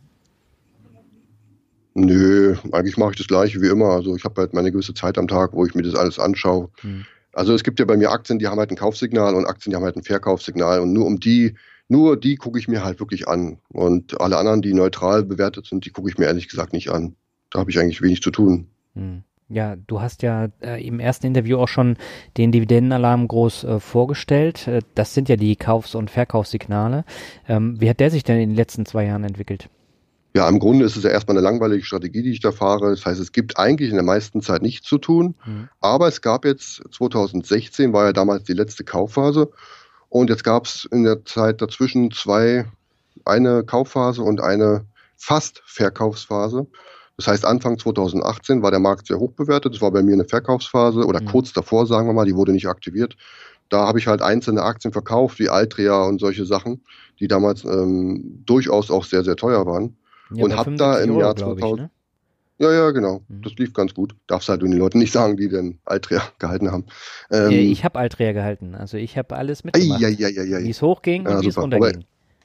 Nö, eigentlich mache ich das Gleiche wie immer. Also ich habe halt meine gewisse Zeit am Tag, wo ich mir das alles anschaue. Hm. Also es gibt ja bei mir Aktien, die haben halt ein Kaufsignal und Aktien, die haben halt ein Verkaufssignal. Und nur um die, Nur die gucke ich mir halt wirklich an. Und alle anderen, die neutral bewertet sind, die gucke ich mir ehrlich gesagt nicht an. Da habe ich eigentlich wenig zu tun. Hm. Ja, du hast ja äh, im ersten Interview auch schon den Dividendenalarm groß äh, vorgestellt. Äh, das sind ja die Kaufs- und Verkaufssignale. Ähm, wie hat der sich denn in den letzten zwei Jahren entwickelt? Ja, im Grunde ist es ja erstmal eine langweilige Strategie, die ich da fahre. Das heißt, es gibt eigentlich in der meisten Zeit nichts zu tun. Mhm. Aber es gab jetzt, zwanzig sechzehn war ja damals die letzte Kaufphase. Und jetzt gab es in der Zeit dazwischen zwei, eine Kaufphase und eine fast Verkaufsphase. Das heißt, Anfang zwanzig achtzehn war der Markt sehr hoch bewertet. Das war bei mir eine Verkaufsphase oder mhm. kurz davor, sagen wir mal, die wurde nicht aktiviert. Da habe ich halt einzelne Aktien verkauft, wie Altria und solche Sachen, die damals ähm, durchaus auch sehr, sehr teuer waren. Ja, und habe da im Euro, Jahr zweitausend... Ich, ne? Ja, ja, genau. Mhm. Das lief ganz gut. Darfst halt den Leuten nicht sagen, die den Altria gehalten haben. Ähm, ich habe Altria gehalten. Also ich habe alles mitgemacht. Ja, ja, ja, ja, wie es hochging und ja, wie es runterging.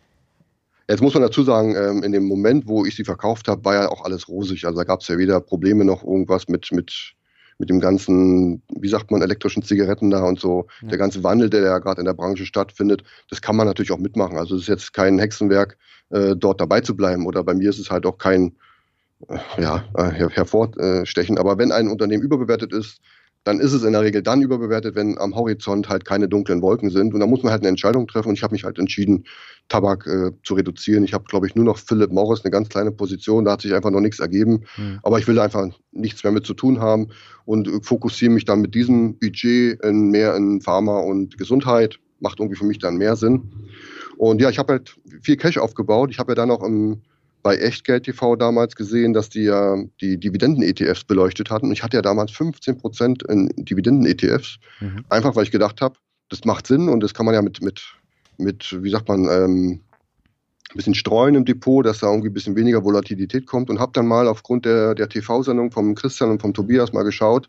Jetzt muss man dazu sagen, in dem Moment, wo ich sie verkauft habe, war ja auch alles rosig. Also da gab es ja weder Probleme noch irgendwas mit, mit, mit dem ganzen, wie sagt man, elektrischen Zigaretten da und so. Ja. Der ganze Wandel, der ja gerade in der Branche stattfindet, das kann man natürlich auch mitmachen. Also es ist jetzt kein Hexenwerk, äh, dort dabei zu bleiben. Oder bei mir ist es halt auch kein äh, ja, her- hervorstechen. Aber wenn ein Unternehmen überbewertet ist, dann ist es in der Regel dann überbewertet, wenn am Horizont halt keine dunklen Wolken sind. Und da muss man halt eine Entscheidung treffen. Und ich habe mich halt entschieden, Tabak äh, zu reduzieren. Ich habe, glaube ich, nur noch Philip Morris, eine ganz kleine Position. Da hat sich einfach noch nichts ergeben. Mhm. Aber ich will einfach nichts mehr mit zu tun haben und äh, fokussiere mich dann mit diesem Budget in mehr in Pharma und Gesundheit. Macht irgendwie für mich dann mehr Sinn. Und ja, ich habe halt viel Cash aufgebaut. Ich habe ja dann auch im bei Echtgeld T V damals gesehen, dass die ja die Dividenden-E T Fs beleuchtet hatten. Und ich hatte ja damals fünfzehn Prozent in Dividenden-E T Fs. Mhm. Einfach, weil ich gedacht habe, das macht Sinn und das kann man ja mit, mit, mit wie sagt man, ähm, ein bisschen streuen im Depot, dass da irgendwie ein bisschen weniger Volatilität kommt. Und habe dann mal aufgrund der, der T V-Sendung vom Christian und vom Tobias mal geschaut,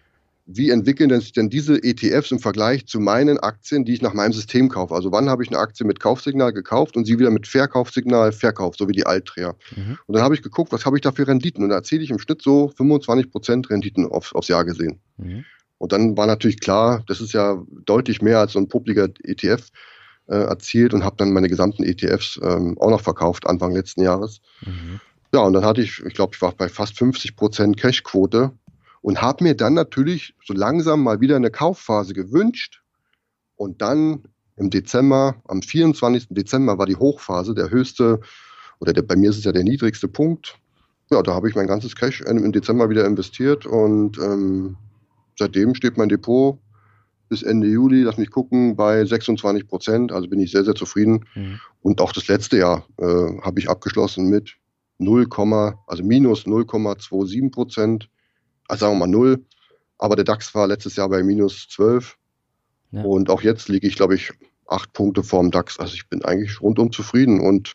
wie entwickeln sich denn diese E T Fs im Vergleich zu meinen Aktien, die ich nach meinem System kaufe? Also wann habe ich eine Aktie mit Kaufsignal gekauft und sie wieder mit Verkaufssignal verkauft, so wie die Altria. Mhm. Und dann habe ich geguckt, was habe ich da für Renditen? Und da erziele ich im Schnitt so fünfundzwanzig Prozent Renditen auf, aufs Jahr gesehen. Mhm. Und dann war natürlich klar, das ist ja deutlich mehr als so ein publiker E T F äh, erzielt und habe dann meine gesamten E T Fs ähm, auch noch verkauft, Anfang letzten Jahres. Mhm. Ja, und dann hatte ich, ich glaube, ich war bei fast fünfzig Prozent Cashquote. Und habe mir dann natürlich so langsam mal wieder eine Kaufphase gewünscht. Und dann im Dezember, am vierundzwanzigsten Dezember war die Hochphase, der höchste, oder der, bei mir ist es ja der niedrigste Punkt. Ja, da habe ich mein ganzes Cash im Dezember wieder investiert. Und ähm, seitdem steht mein Depot bis Ende Juli, lass mich gucken, bei sechsundzwanzig Prozent. Also bin ich sehr, sehr zufrieden. Mhm. Und auch das letzte Jahr äh, habe ich abgeschlossen mit null, also minus null Komma siebenundzwanzig Prozent. Also sagen wir mal null, aber der DAX war letztes Jahr bei minus zwölf ja. Und auch jetzt liege ich, glaube ich, acht Punkte vorm DAX. Also ich bin eigentlich rundum zufrieden und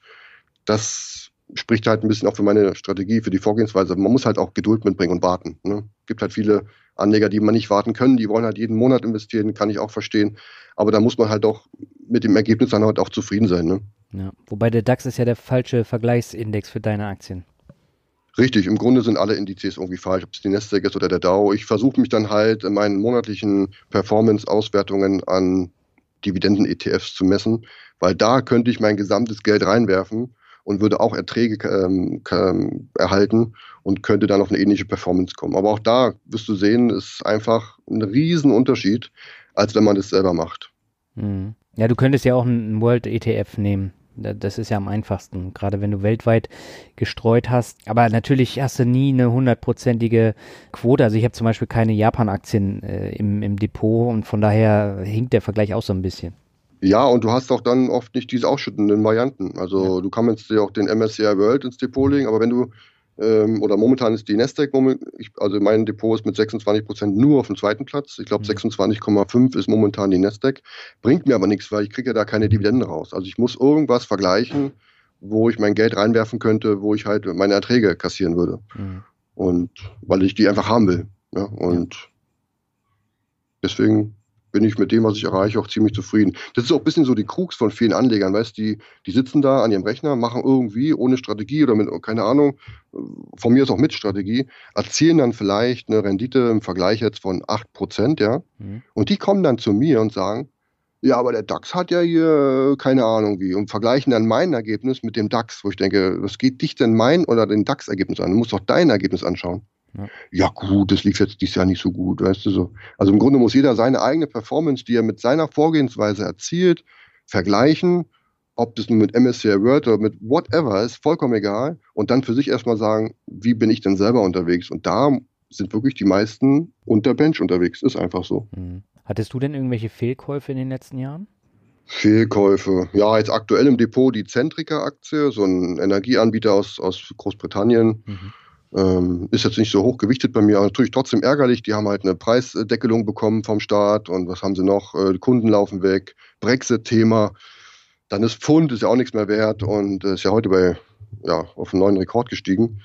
das spricht halt ein bisschen auch für meine Strategie, für die Vorgehensweise. Man muss halt auch Geduld mitbringen und warten. Ne? Es gibt halt viele Anleger, die man nicht warten können, die wollen halt jeden Monat investieren, kann ich auch verstehen, aber da muss man halt auch mit dem Ergebnis dann halt auch zufrieden sein. Ne? Ja. Wobei der DAX ist ja der falsche Vergleichsindex für deine Aktien. Richtig, im Grunde sind alle Indizes irgendwie falsch, ob es die Nasdaq ist oder der Dow. Ich versuche mich dann halt in meinen monatlichen Performance-Auswertungen an Dividenden-E T Fs zu messen, weil da könnte ich mein gesamtes Geld reinwerfen und würde auch Erträge ähm, ähm, erhalten und könnte dann auf eine ähnliche Performance kommen. Aber auch da wirst du sehen, ist einfach ein Riesenunterschied, als wenn man das selber macht. Hm. Ja, du könntest ja auch einen World-E T F nehmen. Das ist ja am einfachsten, gerade wenn du weltweit gestreut hast. Aber natürlich hast du nie eine hundertprozentige Quote. Also ich habe zum Beispiel keine Japan-Aktien äh, im, im Depot und von daher hinkt der Vergleich auch so ein bisschen. Ja, und du hast auch dann oft nicht diese ausschüttenden Varianten. Also ja. Du kannst dir auch den M S C I World ins Depot legen, aber wenn du ähm, oder momentan ist die Nasdaq, ich, also mein Depot ist mit sechsundzwanzig Prozent nur auf dem zweiten Platz. Ich glaube mhm. sechsundzwanzig Komma fünf ist momentan die Nasdaq. Bringt mir aber nichts, weil ich kriege ja da keine Dividenden raus. Also ich muss irgendwas vergleichen, wo ich mein Geld reinwerfen könnte, wo ich halt meine Erträge kassieren würde. Mhm. Und weil ich die einfach haben will. Ja, und ja. deswegen bin ich mit dem, was ich erreiche, auch ziemlich zufrieden. Das ist auch ein bisschen so die Krux von vielen Anlegern, weißt du, die, die sitzen da an ihrem Rechner, machen irgendwie ohne Strategie oder mit, keine Ahnung, von mir ist auch mit Strategie, erzielen dann vielleicht eine Rendite im Vergleich jetzt von acht Prozent, ja, mhm. und die kommen dann zu mir und sagen, Ja, aber der DAX hat ja hier äh, keine Ahnung wie und vergleichen dann mein Ergebnis mit dem DAX, wo ich denke, was geht dich denn mein oder den DAX-Ergebnis an? Du musst doch dein Ergebnis anschauen. Ja. ja gut, das lief jetzt dieses Jahr nicht so gut, weißt du so. Also im Grunde muss jeder seine eigene Performance, die er mit seiner Vorgehensweise erzielt, vergleichen, ob das nun mit M S C I World oder mit whatever ist, vollkommen egal. Und dann für sich erstmal sagen, wie bin ich denn selber unterwegs? Und da sind wirklich die meisten unter Bench unterwegs, ist einfach so. Mhm. Hattest du denn irgendwelche Fehlkäufe in den letzten Jahren? Fehlkäufe. Ja, jetzt aktuell im Depot die Centrica-Aktie, so ein Energieanbieter aus, aus Großbritannien. Mhm. Ähm, ist jetzt nicht so hoch gewichtet bei mir, aber natürlich trotzdem ärgerlich. Die haben halt eine Preisdeckelung bekommen vom Staat und was haben sie noch? Äh, Kunden laufen weg, Brexit-Thema. Dann ist Pfund, ist ja auch nichts mehr wert und äh, ist ja heute bei, ja, auf einen neuen Rekord gestiegen.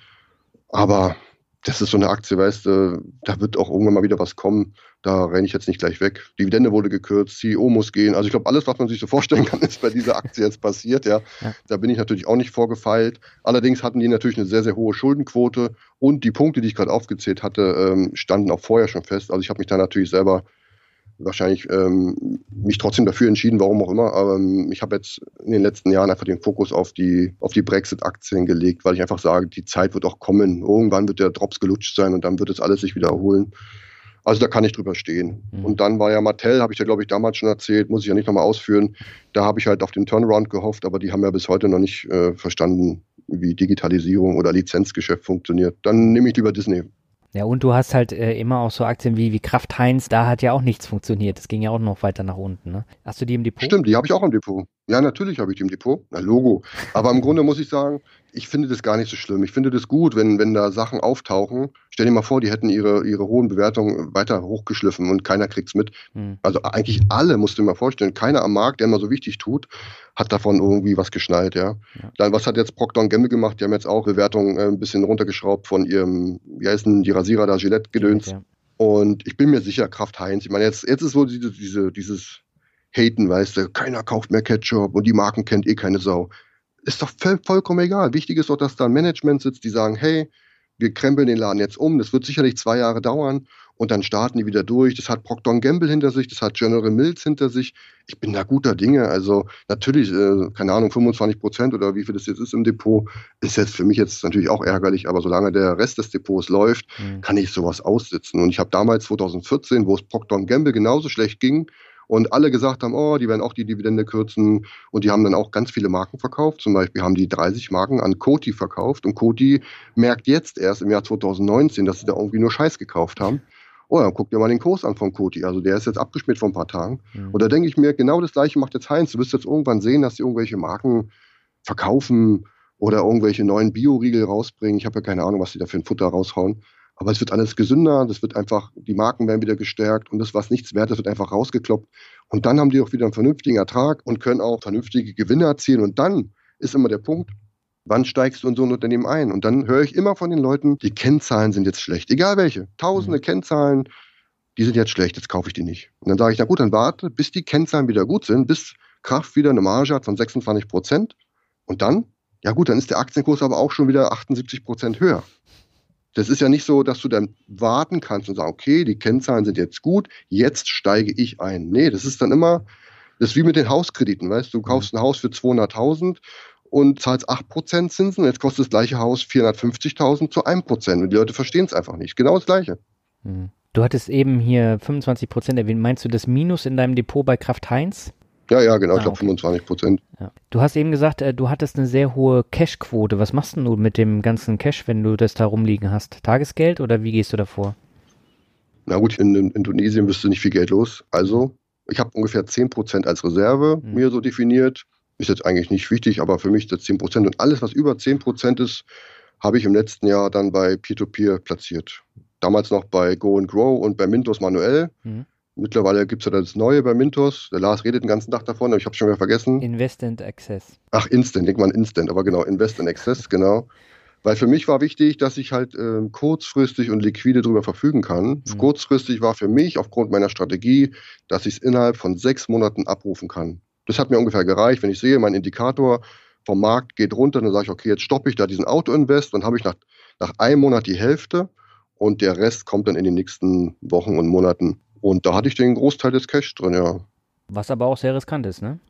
Aber das ist so eine Aktie, weißt du, da wird auch irgendwann mal wieder was kommen. Da renne ich jetzt nicht gleich weg. Dividende wurde gekürzt, C E O muss gehen. Also ich glaube, alles, was man sich so vorstellen kann, ist bei dieser Aktie jetzt passiert. Ja. ja. Da bin ich natürlich auch nicht vorgefeilt. Allerdings hatten die natürlich eine sehr, sehr hohe Schuldenquote. Und die Punkte, die ich gerade aufgezählt hatte, standen auch vorher schon fest. Also ich habe mich da natürlich selber wahrscheinlich ähm, mich trotzdem dafür entschieden, warum auch immer. Aber ähm, ich habe jetzt in den letzten Jahren einfach den Fokus auf die, auf die Brexit-Aktien gelegt, weil ich einfach sage, die Zeit wird auch kommen. Irgendwann wird der Drops gelutscht sein und dann wird es alles sich wieder erholen. Also da kann ich drüber stehen. Mhm. Und dann war ja Mattel, habe ich ja glaube ich damals schon erzählt, muss ich ja nicht nochmal ausführen. Da habe ich halt auf den Turnaround gehofft, aber die haben ja bis heute noch nicht äh, verstanden, wie Digitalisierung oder Lizenzgeschäft funktioniert. Dann nehme ich lieber Disney. Ja, und du hast halt äh, immer auch so Aktien wie, wie Kraft Heinz, da hat ja auch nichts funktioniert. Das ging ja auch noch weiter nach unten, ne? Hast du die im Depot? Stimmt, die habe ich auch im Depot. Ja, natürlich habe ich die im Depot. Na, Logo. Aber im Grunde muss ich sagen, ich finde das gar nicht so schlimm. Ich finde das gut, wenn, wenn da Sachen auftauchen. Stell dir mal vor, die hätten ihre, ihre hohen Bewertungen weiter hochgeschliffen und keiner kriegt's mit. Hm. Also eigentlich alle, musst du dir mal vorstellen. Keiner am Markt, der immer so wichtig tut, hat davon irgendwie was geschnallt, ja. ja. Dann, was hat jetzt Procter und Gamble gemacht? Die haben jetzt auch Bewertungen äh, ein bisschen runtergeschraubt von ihrem, wie heißen die Rasierer da, Gillette-Gedöns. Ja. Und ich bin mir sicher, Kraft Heinz, ich meine, jetzt, jetzt ist so diese, diese, dieses Haten, weißt du, keiner kauft mehr Ketchup und die Marken kennt eh keine Sau. Ist doch voll, vollkommen egal. Wichtig ist doch, dass da ein Management sitzt, die sagen, hey, wir krempeln den Laden jetzt um, das wird sicherlich zwei Jahre dauern und dann starten die wieder durch. Das hat Procter und Gamble hinter sich, das hat General Mills hinter sich. Ich bin da guter Dinge. Also natürlich, äh, keine Ahnung, fünfundzwanzig Prozent oder wie viel das jetzt ist im Depot, ist jetzt für mich jetzt natürlich auch ärgerlich, aber solange der Rest des Depots läuft, mhm. kann ich sowas aussitzen. Und ich habe damals zwanzig vierzehn, wo es Procter und Gamble genauso schlecht ging, und alle gesagt haben, oh, die werden auch die Dividende kürzen. Und die haben dann auch ganz viele Marken verkauft. Zum Beispiel haben die dreißig Marken an Coty verkauft. Und Coty merkt jetzt erst im Jahr zwanzig neunzehn, dass sie da irgendwie nur Scheiß gekauft haben. Oh, dann guck dir mal den Kurs an von Coty. Also der ist jetzt abgeschmiert vor ein paar Tagen. Mhm. Und da denke ich mir, genau das Gleiche macht jetzt Heinz. Du wirst jetzt irgendwann sehen, dass sie irgendwelche Marken verkaufen oder irgendwelche neuen Bio-Riegel rausbringen. Ich habe ja keine Ahnung, was sie da für ein Futter raushauen. Aber es wird alles gesünder, das wird einfach, die Marken werden wieder gestärkt und das, was nichts wert ist, wird einfach rausgekloppt. Und dann haben die auch wieder einen vernünftigen Ertrag und können auch vernünftige Gewinne erzielen. Und dann ist immer der Punkt, wann steigst du in so ein Unternehmen ein? Und dann höre ich immer von den Leuten, die Kennzahlen sind jetzt schlecht. Egal welche. Tausende mhm. Kennzahlen, die sind jetzt schlecht, jetzt kaufe ich die nicht. Und dann sage ich, na gut, dann warte, bis die Kennzahlen wieder gut sind, bis Kraft wieder eine Marge hat von sechsundzwanzig Prozent. Und dann, ja gut, dann ist der Aktienkurs aber auch schon wieder achtundsiebzig Prozent höher. Das ist ja nicht so, dass du dann warten kannst und sagst, okay, die Kennzahlen sind jetzt gut, jetzt steige ich ein. Nee, das ist dann immer, das ist wie mit den Hauskrediten, weißt du, du kaufst ein Haus für zweihunderttausend und zahlst acht Prozent Zinsen, jetzt kostet das gleiche Haus vierhundertfünfzigtausend zu einem Prozent und die Leute verstehen es einfach nicht. Genau das Gleiche. Du hattest eben hier fünfundzwanzig Prozent erwähnt. Meinst du das Minus in deinem Depot bei Kraft Heinz? Ja, ja, genau, ah, ich glaube okay. fünfundzwanzig Prozent. Ja. Du hast eben gesagt, du hattest eine sehr hohe Cashquote. Was machst du mit dem ganzen Cash, wenn du das da rumliegen hast? Tagesgeld oder wie gehst du davor? Na gut, in, in Indonesien bist du nicht viel Geld los. Also, ich habe ungefähr zehn Prozent als Reserve mhm. mir so definiert. Ist jetzt eigentlich nicht wichtig, aber für mich ist das zehn Prozent. Und alles, was über zehn Prozent ist, habe ich im letzten Jahr dann bei Peer-to-Peer platziert. Damals noch bei Go and Grow und bei Mintos manuell. Mhm. Mittlerweile gibt es ja das Neue bei Mintos. Der Lars redet den ganzen Tag davon, aber ich habe es schon wieder vergessen. Invest and Access. Ach, Instant, denkt man Instant, aber genau, Invest and Access, genau. Weil für mich war wichtig, dass ich halt äh, kurzfristig und liquide darüber verfügen kann. Mhm. Kurzfristig war für mich aufgrund meiner Strategie, dass ich es innerhalb von sechs Monaten abrufen kann. Das hat mir ungefähr gereicht. Wenn ich sehe, mein Indikator vom Markt geht runter, dann sage ich, okay, jetzt stoppe ich da diesen Auto-Invest, dann habe ich nach, nach einem Monat die Hälfte und der Rest kommt dann in den nächsten Wochen und Monaten. Und da hatte ich den Großteil des Cash drin, ja. Was aber auch sehr riskant ist, ne?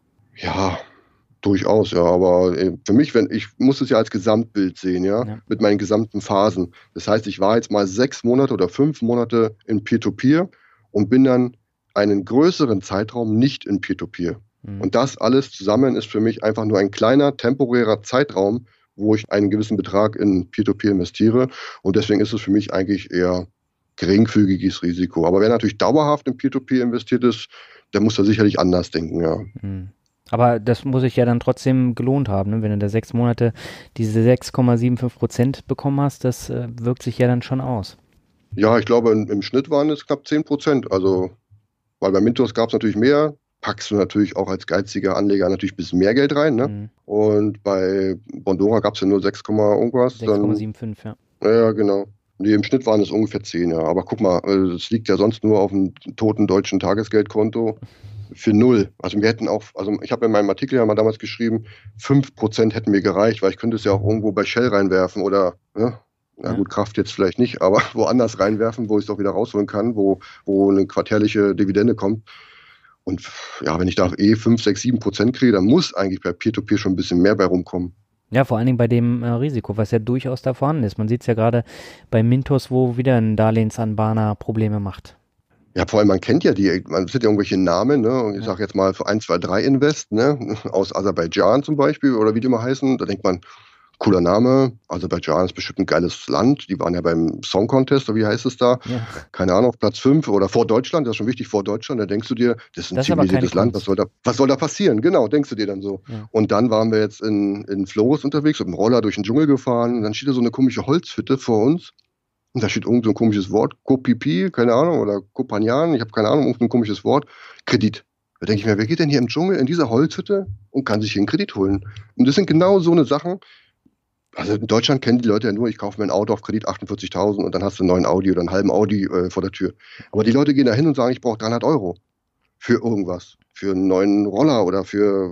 Ja, durchaus, ja. Aber für mich, wenn ich muss es ja als Gesamtbild sehen, ja, ja, mit meinen gesamten Phasen. Das heißt, ich war jetzt mal sechs Monate oder fünf Monate in Peer-to-Peer und bin dann einen größeren Zeitraum nicht in Peer-to-Peer. Mhm. Und das alles zusammen ist für mich einfach nur ein kleiner, temporärer Zeitraum, wo ich einen gewissen Betrag in Peer-to-Peer investiere. Und deswegen ist es für mich eigentlich eher geringfügiges Risiko. Aber wer natürlich dauerhaft in Peer-to-Peer investiert ist, der muss da sicherlich anders denken, ja. Mhm. Aber das muss sich ja dann trotzdem gelohnt haben, ne? Wenn du da sechs Monate diese sechs Komma fünfundsiebzig Prozent bekommen hast, das äh, wirkt sich ja dann schon aus. Ja, ich glaube, im, im Schnitt waren es knapp zehn Prozent. Also, weil bei Mintos gab es natürlich mehr, packst du natürlich auch als geiziger Anleger natürlich ein bisschen mehr Geld rein, ne? Mhm. Und bei Bondora gab es ja nur sechs, irgendwas. sechs Komma fünfundsiebzig, ja. Ja, genau. Nee, im Schnitt waren es ungefähr zehn, ja. Aber guck mal, es liegt ja sonst nur auf dem toten deutschen Tagesgeldkonto. Für null. Also wir hätten auch, also ich habe in meinem Artikel ja mal damals geschrieben, fünf Prozent hätten mir gereicht, weil ich könnte es ja auch irgendwo bei Shell reinwerfen oder, ne? Na gut, Kraft jetzt vielleicht nicht, aber woanders reinwerfen, wo ich es auch wieder rausholen kann, wo, wo eine quartärliche Dividende kommt. Und ja, wenn ich da eh fünf, sechs, sieben Prozent kriege, dann muss eigentlich bei Peer-to-Peer schon ein bisschen mehr bei rumkommen. Ja, vor allen Dingen bei dem äh, Risiko, was ja durchaus da vorhanden ist. Man sieht es ja gerade bei Mintos, wo wieder ein Darlehensanbahner Probleme macht. Ja, vor allem, man kennt ja die, man sind ja irgendwelche Namen, ne? Und ich sage jetzt mal für eins, zwei, drei Invest, ne? Aus Aserbaidschan zum Beispiel oder wie die immer heißen. Da denkt man, cooler Name, Aserbaidschan ist bestimmt ein geiles Land. Die waren ja beim Song Contest, oder wie heißt es da? Ja. Keine Ahnung, auf Platz fünf oder vor Deutschland, das ist schon wichtig, vor Deutschland. Da denkst du dir, das ist ein das zivilisiertes Land, was soll, da, was soll da passieren? Genau, denkst du dir dann so. Ja. Und dann waren wir jetzt in, in Flores unterwegs, mit dem Roller durch den Dschungel gefahren und dann steht da so eine komische Holzhütte vor uns. Und da steht irgend so ein komisches Wort, Kopipi, keine Ahnung, oder Kopanjan, ich habe keine Ahnung, irgendein komisches Wort, Kredit. Da denke ich mir, wer geht denn hier im Dschungel in dieser Holzhütte und kann sich hier einen Kredit holen? Und das sind genau so eine Sachen, also in Deutschland kennen die Leute ja nur, ich kaufe mir ein Auto auf Kredit achtundvierzigtausend und dann hast du einen neuen Audi oder einen halben Audi äh, vor der Tür. Aber die Leute gehen da hin und sagen, ich brauche dreihundert Euro für irgendwas, für einen neuen Roller oder für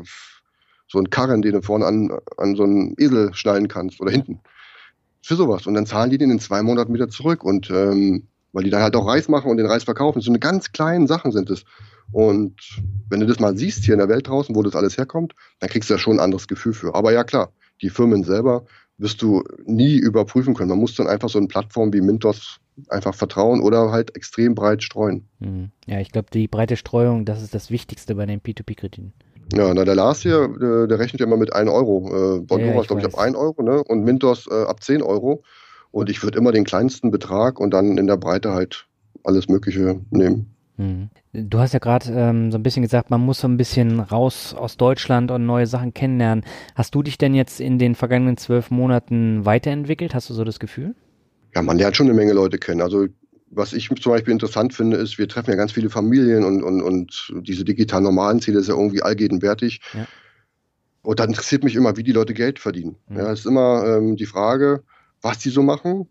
so einen Karren, den du vorne an, an so einen Esel schnallen kannst oder hinten. Für sowas. Und dann zahlen die den in zwei Monaten wieder zurück. Und ähm, weil die dann halt auch Reis machen und den Reis verkaufen. So eine ganz kleinen Sachen sind es. Und wenn du das mal siehst hier in der Welt draußen, wo das alles herkommt, dann kriegst du da schon ein anderes Gefühl für. Aber ja klar, die Firmen selber wirst du nie überprüfen können. Man muss dann einfach so eine Plattform wie Mintos einfach vertrauen oder halt extrem breit streuen. Ja, ich glaube, die breite Streuung, das ist das Wichtigste bei den P zwei P-Krediten. Ja, na, der Lars hier, der, der rechnet ja immer mit ein Euro. Äh, Bondora ja, ist, glaube ich, ab ein Euro, ne? Und Mintos äh, ab zehn Euro. Und ich würde immer den kleinsten Betrag und dann in der Breite halt alles Mögliche nehmen. Hm. Du hast ja gerade ähm, so ein bisschen gesagt, man muss so ein bisschen raus aus Deutschland und neue Sachen kennenlernen. Hast du dich denn jetzt in den vergangenen zwölf Monaten weiterentwickelt? Hast du so das Gefühl? Ja, man lernt schon eine Menge Leute kennen. Also was ich zum Beispiel interessant finde, ist, wir treffen ja ganz viele Familien und, und, und diese digitalen normalen Ziele ist ja irgendwie allgegenwärtig. Ja. Und dann interessiert mich immer, wie die Leute Geld verdienen. Mhm. Ja, es ist immer ähm, die Frage, was die so machen.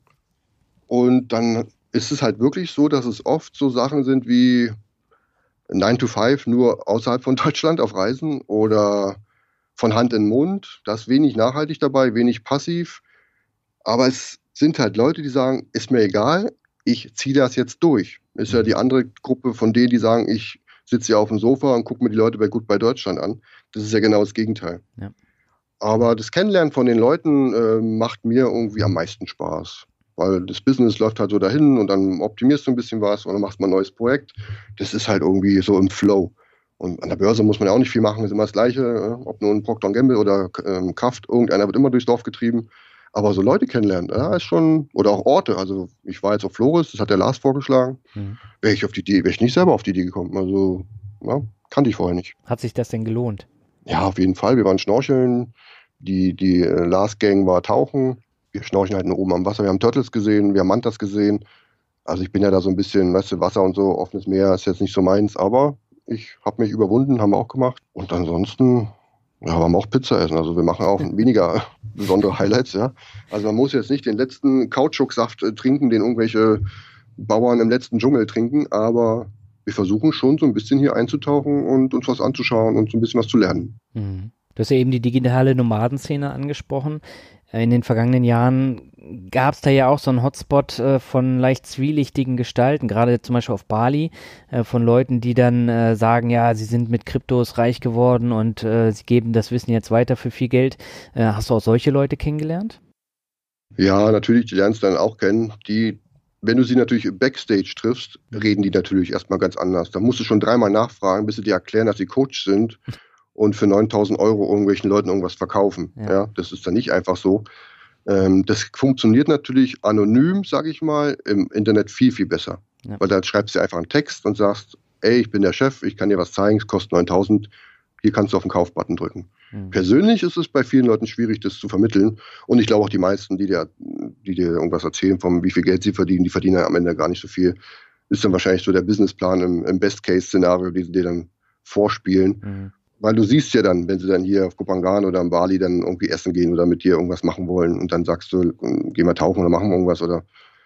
Und dann ist es halt wirklich so, dass es oft so Sachen sind wie nine to five nur außerhalb von Deutschland auf Reisen oder von Hand in Mund. Da ist wenig nachhaltig dabei, wenig passiv. Aber es sind halt Leute, die sagen, ist mir egal, ich ziehe das jetzt durch. Ist ja die andere Gruppe von denen, die sagen, ich sitze hier auf dem Sofa und gucke mir die Leute bei Gut bei Deutschland an. Das ist ja genau das Gegenteil. Ja. Aber das Kennenlernen von den Leuten äh, macht mir irgendwie am meisten Spaß. Weil das Business läuft halt so dahin und dann optimierst du ein bisschen was oder machst mal ein neues Projekt. Das ist halt irgendwie so im Flow. Und an der Börse muss man ja auch nicht viel machen, ist immer das Gleiche. Ob nun Procter und Gamble oder ähm, Kraft, irgendeiner wird immer durchs Dorf getrieben. Aber so Leute kennenlernen, ja, ist schon, oder auch Orte. Also ich war jetzt auf Flores, das hat der Lars vorgeschlagen. Mhm. Wäre ich auf die Idee, wäre ich nicht selber auf die Idee gekommen. Also, ja, kannte ich vorher nicht. Hat sich das denn gelohnt? Ja, auf jeden Fall. Wir waren schnorcheln, die, die äh, Lars-Gang war tauchen. Wir schnorcheln halt nur oben am Wasser. Wir haben Turtles gesehen, wir haben Mantas gesehen. Also ich bin ja da so ein bisschen, weißt du, Wasser und so, offenes Meer ist jetzt nicht so meins, aber ich habe mich überwunden, haben wir auch gemacht. Und ansonsten, ja, waren wir auch Pizza essen. Also wir machen auch weniger besondere Highlights, ja. Also man muss jetzt nicht den letzten Kautschuksaft äh, trinken, den irgendwelche Bauern im letzten Dschungel trinken, aber wir versuchen schon so ein bisschen hier einzutauchen und uns was anzuschauen und so ein bisschen was zu lernen. Mhm. Du hast ja eben die digitale Nomadenszene angesprochen. In den vergangenen Jahren gab es da ja auch so einen Hotspot äh, von leicht zwielichtigen Gestalten, gerade zum Beispiel auf Bali, äh, von Leuten, die dann äh, sagen, ja, sie sind mit Kryptos reich geworden und äh, sie geben das Wissen jetzt weiter für viel Geld. Äh, hast du auch solche Leute kennengelernt? Ja, natürlich, die lernst du dann auch kennen. Die, wenn du sie natürlich Backstage triffst, reden die natürlich erstmal ganz anders. Da musst du schon dreimal nachfragen, bis sie dir erklären, dass sie Coach sind und für neuntausend Euro irgendwelchen Leuten irgendwas verkaufen. Ja, ja, das ist dann nicht einfach so. Ähm, das funktioniert natürlich anonym, sage ich mal, im Internet viel, viel besser. Ja. Weil da schreibst du einfach einen Text und sagst, ey, ich bin der Chef, ich kann dir was zeigen, es kostet neuntausend, hier kannst du auf den Kaufbutton drücken. Mhm. Persönlich ist es bei vielen Leuten schwierig, das zu vermitteln. Und ich glaube auch die meisten, die dir, die dir irgendwas erzählen, von wie viel Geld sie verdienen, die verdienen am Ende gar nicht so viel. Ist dann wahrscheinlich so der Businessplan im, im Best-Case-Szenario, die sie dir dann vorspielen. Mhm. Weil du siehst ja dann, wenn sie dann hier auf Kopangan oder in Bali dann irgendwie essen gehen oder mit dir irgendwas machen wollen und dann sagst du, gehen wir tauchen oder machen wir irgendwas oder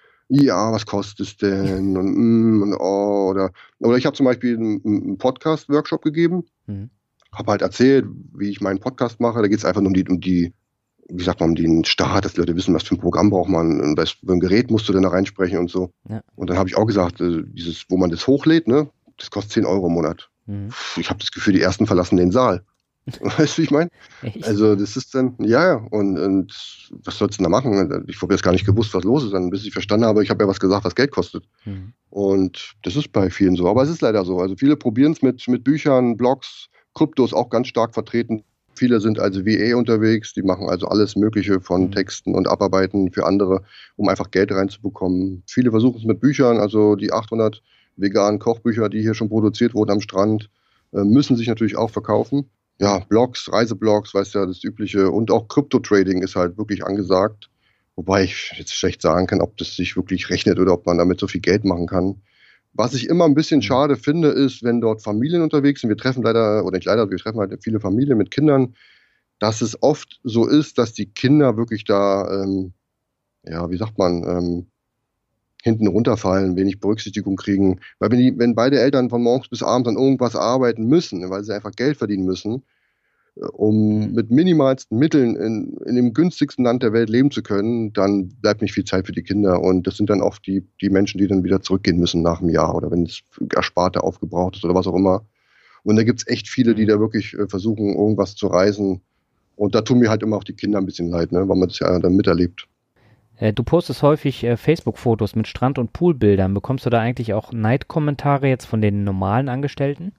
ja, was kostet es denn und, mm, und oh, oder oder ich habe zum Beispiel einen, einen Podcast-Workshop gegeben, mhm. habe halt erzählt, wie ich meinen Podcast mache. Da geht es einfach nur um die, um die, wie sagt man, um den Start, dass die Leute wissen, was für ein Programm braucht man und was für ein Gerät musst du denn da reinsprechen und so. Ja. Und dann habe ich auch gesagt, dieses, wo man das hochlädt, ne, das kostet zehn Euro im Monat. Ich habe das Gefühl, die Ersten verlassen den Saal. Weißt du, wie ich meine? Also das ist dann, ja, ja, und, und was sollst du denn da machen? Ich habe jetzt gar nicht gewusst, was los ist, dann bis ich verstanden habe, ich habe ja was gesagt, was Geld kostet. Mhm. Und das ist bei vielen so, aber es ist leider so. Also viele probieren es mit, mit Büchern, Blogs, Krypto ist auch ganz stark vertreten. Viele sind also V A unterwegs, die machen also alles Mögliche von mhm. Texten und Abarbeiten für andere, um einfach Geld reinzubekommen. Viele versuchen es mit Büchern, also die achthundert veganen Kochbücher, die hier schon produziert wurden am Strand, müssen sich natürlich auch verkaufen. Ja, Blogs, Reiseblogs, weißt ja, das Übliche. Und auch Krypto-Trading ist halt wirklich angesagt. Wobei ich jetzt schlecht sagen kann, ob das sich wirklich rechnet oder ob man damit so viel Geld machen kann. Was ich immer ein bisschen schade finde, ist, wenn dort Familien unterwegs sind. Wir treffen leider, oder nicht leider, wir treffen halt viele Familien mit Kindern, dass es oft so ist, dass die Kinder wirklich da, ähm, ja, wie sagt man, ähm, hinten runterfallen, wenig Berücksichtigung kriegen. Weil wenn, die, wenn beide Eltern von morgens bis abends an irgendwas arbeiten müssen, weil sie einfach Geld verdienen müssen, um mit minimalsten Mitteln in, in dem günstigsten Land der Welt leben zu können, dann bleibt nicht viel Zeit für die Kinder. Und das sind dann oft die, die Menschen, die dann wieder zurückgehen müssen nach einem Jahr oder wenn das Ersparte aufgebraucht ist oder was auch immer. Und da gibt es echt viele, die da wirklich versuchen, irgendwas zu reisen. Und da tun mir halt immer auch die Kinder ein bisschen leid, ne, weil man das ja dann miterlebt. Du postest häufig äh, Facebook-Fotos mit Strand- und Poolbildern. Bekommst du da eigentlich auch Neidkommentare jetzt von den normalen Angestellten?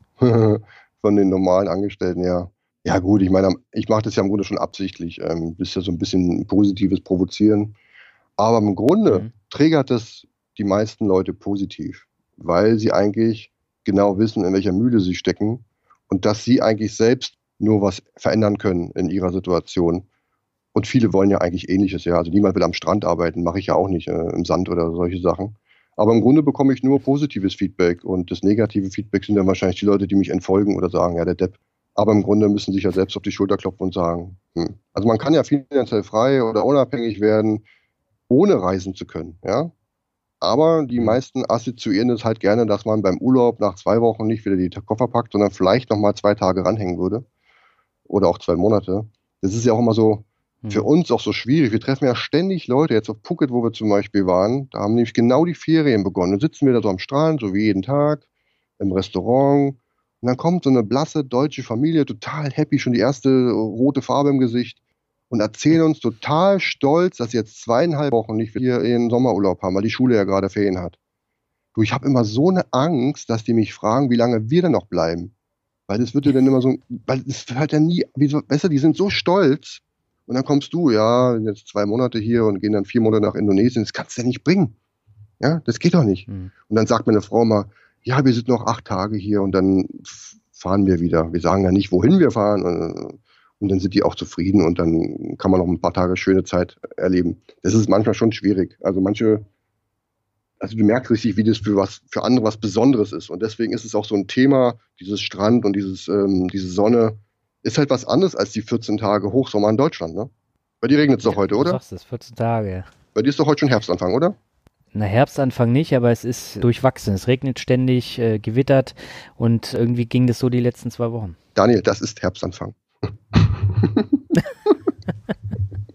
Von den normalen Angestellten, ja. Ja gut, ich meine, ich mache das ja im Grunde schon absichtlich. Ähm, das ist ja so ein bisschen positives Provozieren. Aber im Grunde mhm. triggert das die meisten Leute positiv, weil sie eigentlich genau wissen, in welcher Mühle sie stecken und dass sie eigentlich selbst nur was verändern können in ihrer Situation. Und viele wollen ja eigentlich Ähnliches, ja. Also niemand will am Strand arbeiten, mache ich ja auch nicht, äh, im Sand oder solche Sachen. Aber im Grunde bekomme ich nur positives Feedback und das negative Feedback sind dann wahrscheinlich die Leute, die mich entfolgen oder sagen, ja, der Depp. Aber im Grunde müssen sich ja selbst auf die Schulter klopfen und sagen, hm. Also man kann ja finanziell frei oder unabhängig werden, ohne reisen zu können, ja. Aber die meisten assoziieren es halt gerne, dass man beim Urlaub nach zwei Wochen nicht wieder die Koffer packt, sondern vielleicht nochmal zwei Tage ranhängen würde. Oder auch zwei Monate. Das ist ja auch immer so, für uns auch so schwierig. Wir treffen ja ständig Leute, jetzt auf Phuket, wo wir zum Beispiel waren, da haben nämlich genau die Ferien begonnen. Dann sitzen wir da so am Strand, so wie jeden Tag, im Restaurant. Und dann kommt so eine blasse deutsche Familie, total happy, schon die erste rote Farbe im Gesicht und erzählen uns total stolz, dass sie jetzt zweieinhalb Wochen nicht hier ihren Sommerurlaub haben, weil die Schule ja gerade Ferien hat. Du, ich habe immer so eine Angst, dass die mich fragen, wie lange wir denn noch bleiben. Weil das wird ja dann immer so, weil es hört ja nie, wie so, weißt du, die sind so stolz. Und dann kommst du, ja, jetzt zwei Monate hier und gehen dann vier Monate nach Indonesien. Das kannst du ja nicht bringen. Ja, das geht doch nicht. Mhm. Und dann sagt meine Frau mal, ja, wir sind noch acht Tage hier und dann fahren wir wieder. Wir sagen ja nicht, wohin wir fahren. Und, und dann sind die auch zufrieden und dann kann man noch ein paar Tage schöne Zeit erleben. Das ist manchmal schon schwierig. Also manche, also du merkst richtig, wie das für was, für andere was Besonderes ist. Und deswegen ist es auch so ein Thema, dieses Strand und dieses, ähm, diese Sonne, ist halt was anderes als die vierzehn Tage Hochsommer in Deutschland, ne? Bei dir regnet es doch ja, heute, oder? Du sagst es, vierzehn Tage. Bei dir ist doch heute schon Herbstanfang, oder? Na, Herbstanfang nicht, aber es ist durchwachsen. Es regnet ständig, äh, gewittert und irgendwie ging das so die letzten zwei Wochen. Daniel, das ist Herbstanfang.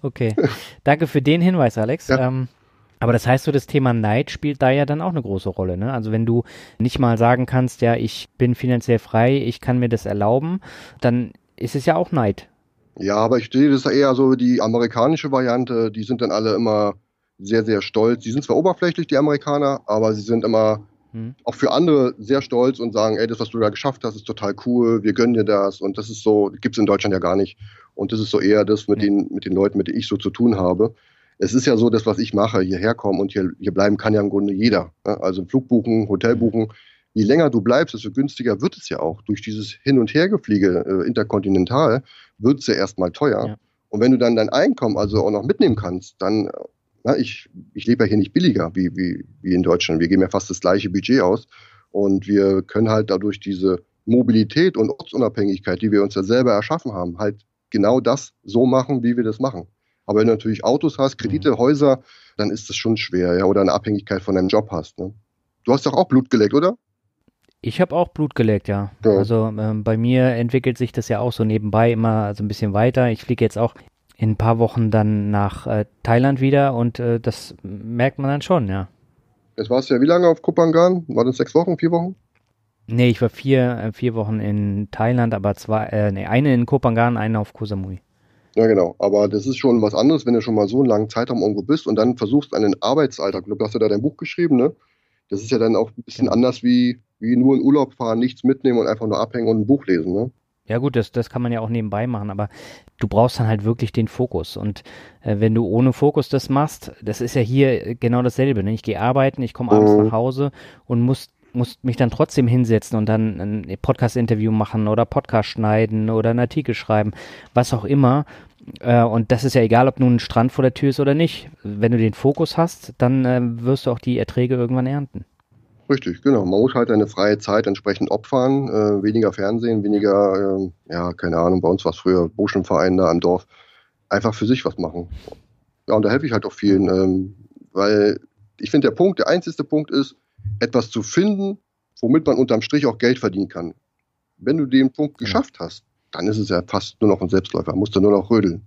Okay, danke für den Hinweis, Alex. Ja. Ähm, aber das heißt so, das Thema Neid spielt da ja dann auch eine große Rolle, ne? Also wenn du nicht mal sagen kannst, ja, ich bin finanziell frei, ich kann mir das erlauben, dann ist es ja auch Neid. Ja, aber ich sehe das eher so die amerikanische Variante, die sind dann alle immer sehr, sehr stolz. Die sind zwar oberflächlich, die Amerikaner, aber sie sind immer hm. auch für andere sehr stolz und sagen, ey, das, was du da geschafft hast, ist total cool, wir gönnen dir das. Und das ist so, gibt es in Deutschland ja gar nicht. Und das ist so eher das mit, ja. den, mit den Leuten, mit denen ich so zu tun habe. Es ist ja so, das, was ich mache, hierher kommen und hier, hier bleiben kann ja im Grunde jeder. Also Flug buchen, Hotel buchen. Je länger du bleibst, desto günstiger wird es ja auch. Durch dieses Hin- und Hergefliege äh, interkontinental wird es ja erstmal teuer. Ja. Und wenn du dann dein Einkommen also auch noch mitnehmen kannst, dann, na, ich, ich lebe ja hier nicht billiger wie, wie, wie in Deutschland. Wir geben ja fast das gleiche Budget aus. Und wir können halt dadurch diese Mobilität und Ortsunabhängigkeit, die wir uns ja selber erschaffen haben, halt genau das so machen, wie wir das machen. Aber wenn du natürlich Autos hast, Kredite, mhm. Häuser, dann ist das schon schwer, ja, oder eine Abhängigkeit von deinem Job hast. Ne? Du hast doch auch Blut geleckt, oder? Ich habe auch Blut geleckt, ja. ja. Also ähm, bei mir entwickelt sich das ja auch so nebenbei immer so ein bisschen weiter. Ich fliege jetzt auch in ein paar Wochen dann nach äh, Thailand wieder und äh, das merkt man dann schon, ja. Jetzt warst du ja wie lange auf Koh Phangan? War das sechs Wochen, vier Wochen? Nee, ich war vier, äh, vier Wochen in Thailand, aber zwei, äh, nee, eine in Koh Phangan, eine auf Koh Samui. Ja, genau. Aber das ist schon was anderes, wenn du schon mal so einen langen Zeitraum irgendwo bist und dann versuchst, einen Arbeitsalltag, du hast ja da dein Buch geschrieben, ne? Das ist ja dann auch ein bisschen genau. anders wie, wie nur in Urlaub fahren, nichts mitnehmen und einfach nur abhängen und ein Buch lesen, ne? Ja gut, das, das kann man ja auch nebenbei machen, aber du brauchst dann halt wirklich den Fokus. Und äh, wenn du ohne Fokus das machst, das ist ja hier genau dasselbe, ne? Ich gehe arbeiten, ich komme abends mhm. nach Hause und muss muss mich dann trotzdem hinsetzen und dann ein Podcast-Interview machen oder Podcast schneiden oder einen Artikel schreiben, was auch immer. Äh, und das ist ja egal, ob nun ein Strand vor der Tür ist oder nicht. Wenn du den Fokus hast, dann äh, wirst du auch die Erträge irgendwann ernten. Richtig, genau. Man muss halt eine freie Zeit entsprechend opfern. Äh, weniger Fernsehen, weniger, äh, ja, keine Ahnung, bei uns war es früher Burschenverein da am Dorf. Einfach für sich was machen. Ja, und da helfe ich halt auch vielen, ähm, weil ich finde, der Punkt, der einzigste Punkt ist, etwas zu finden, womit man unterm Strich auch Geld verdienen kann. Wenn du den Punkt ja. geschafft hast, dann ist es ja fast nur noch ein Selbstläufer, musst du nur noch rödeln.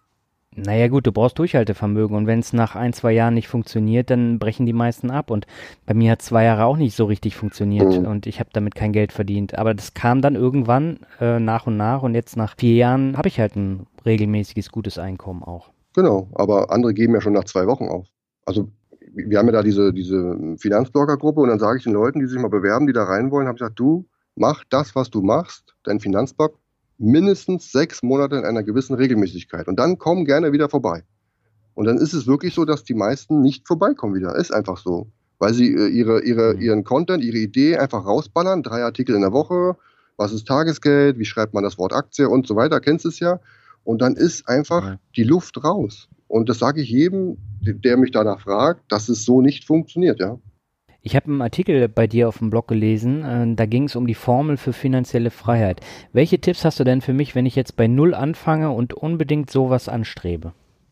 Naja gut, du brauchst Durchhaltevermögen und wenn es nach ein, zwei Jahren nicht funktioniert, dann brechen die meisten ab und bei mir hat zwei Jahre auch nicht so richtig funktioniert mhm. und ich habe damit kein Geld verdient, aber das kam dann irgendwann äh, nach und nach und jetzt nach vier Jahren habe ich halt ein regelmäßiges, gutes Einkommen auch. Genau, aber andere geben ja schon nach zwei Wochen auf. Also wir haben ja da diese, diese Finanzblogger-Gruppe und dann sage ich den Leuten, die sich mal bewerben, die da rein wollen, habe ich gesagt, du mach das, was du machst, dein Finanzblog, mindestens sechs Monate in einer gewissen Regelmäßigkeit und dann komm gerne wieder vorbei. Und dann ist es wirklich so, dass die meisten nicht vorbeikommen wieder. Ist einfach so. Weil sie äh, ihre, ihre, ihren Content, ihre Idee einfach rausballern, drei Artikel in der Woche, was ist Tagesgeld, wie schreibt man das Wort Aktie und so weiter, kennst du es ja. Und dann ist einfach ja. die Luft raus. Und das sage ich jedem, der mich danach fragt, dass es so nicht funktioniert, ja. Ich habe einen Artikel bei dir auf dem Blog gelesen, äh, da ging es um die Formel für finanzielle Freiheit. Welche Tipps hast du denn für mich, wenn ich jetzt bei Null anfange und unbedingt sowas anstrebe?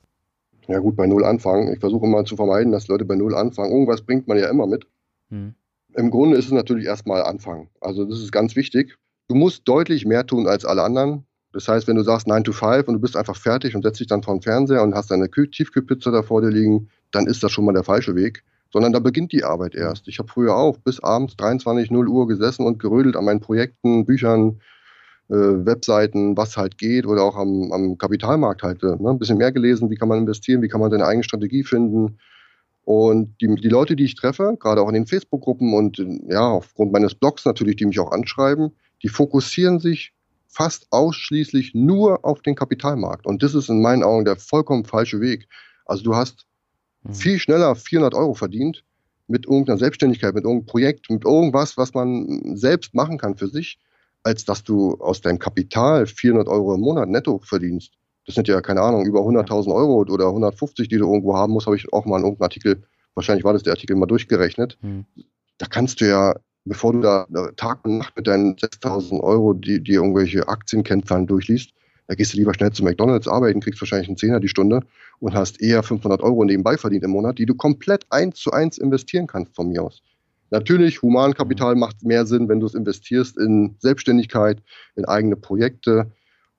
Ja gut, bei Null anfangen. Ich versuche immer zu vermeiden, dass Leute bei Null anfangen. Irgendwas bringt man ja immer mit. Hm. Im Grunde ist es natürlich erstmal anfangen. Also das ist ganz wichtig. Du musst deutlich mehr tun als alle anderen. Das heißt, wenn du sagst nine to five und du bist einfach fertig und setzt dich dann vor den Fernseher und hast deine Tiefkühlpizza da vor dir liegen, dann ist das schon mal der falsche Weg. Sondern da beginnt die Arbeit erst. Ich habe früher auch bis abends dreiundzwanzig null Uhr gesessen und gerödelt an meinen Projekten, Büchern, äh, Webseiten, was halt geht oder auch am, am Kapitalmarkt halt. Ne? Ein bisschen mehr gelesen, wie kann man investieren, wie kann man seine eigene Strategie finden. Und die, die Leute, die ich treffe, gerade auch in den Facebook-Gruppen und ja, aufgrund meines Blogs natürlich, die mich auch anschreiben, die fokussieren sich fast ausschließlich nur auf den Kapitalmarkt. Und das ist in meinen Augen der vollkommen falsche Weg. Also du hast viel schneller vierhundert Euro verdient mit irgendeiner Selbstständigkeit, mit irgendeinem Projekt, mit irgendwas, was man selbst machen kann für sich, als dass du aus deinem Kapital vierhundert Euro im Monat netto verdienst. Das sind ja, keine Ahnung, über hunderttausend Euro oder hundertfünfzig, die du irgendwo haben musst, habe ich auch mal in irgendeinem Artikel, wahrscheinlich war das der Artikel, mal durchgerechnet. Mhm. Da kannst du ja, bevor du da Tag und Nacht mit deinen sechstausend Euro, die, die irgendwelche Aktienkennzahlen durchliest, da gehst du lieber schnell zu McDonald's arbeiten, kriegst wahrscheinlich einen Zehner die Stunde und hast eher fünfhundert Euro nebenbei verdient im Monat, die du komplett eins zu eins investieren kannst von mir aus. Natürlich, Humankapital macht mehr Sinn, wenn du es investierst in Selbstständigkeit, in eigene Projekte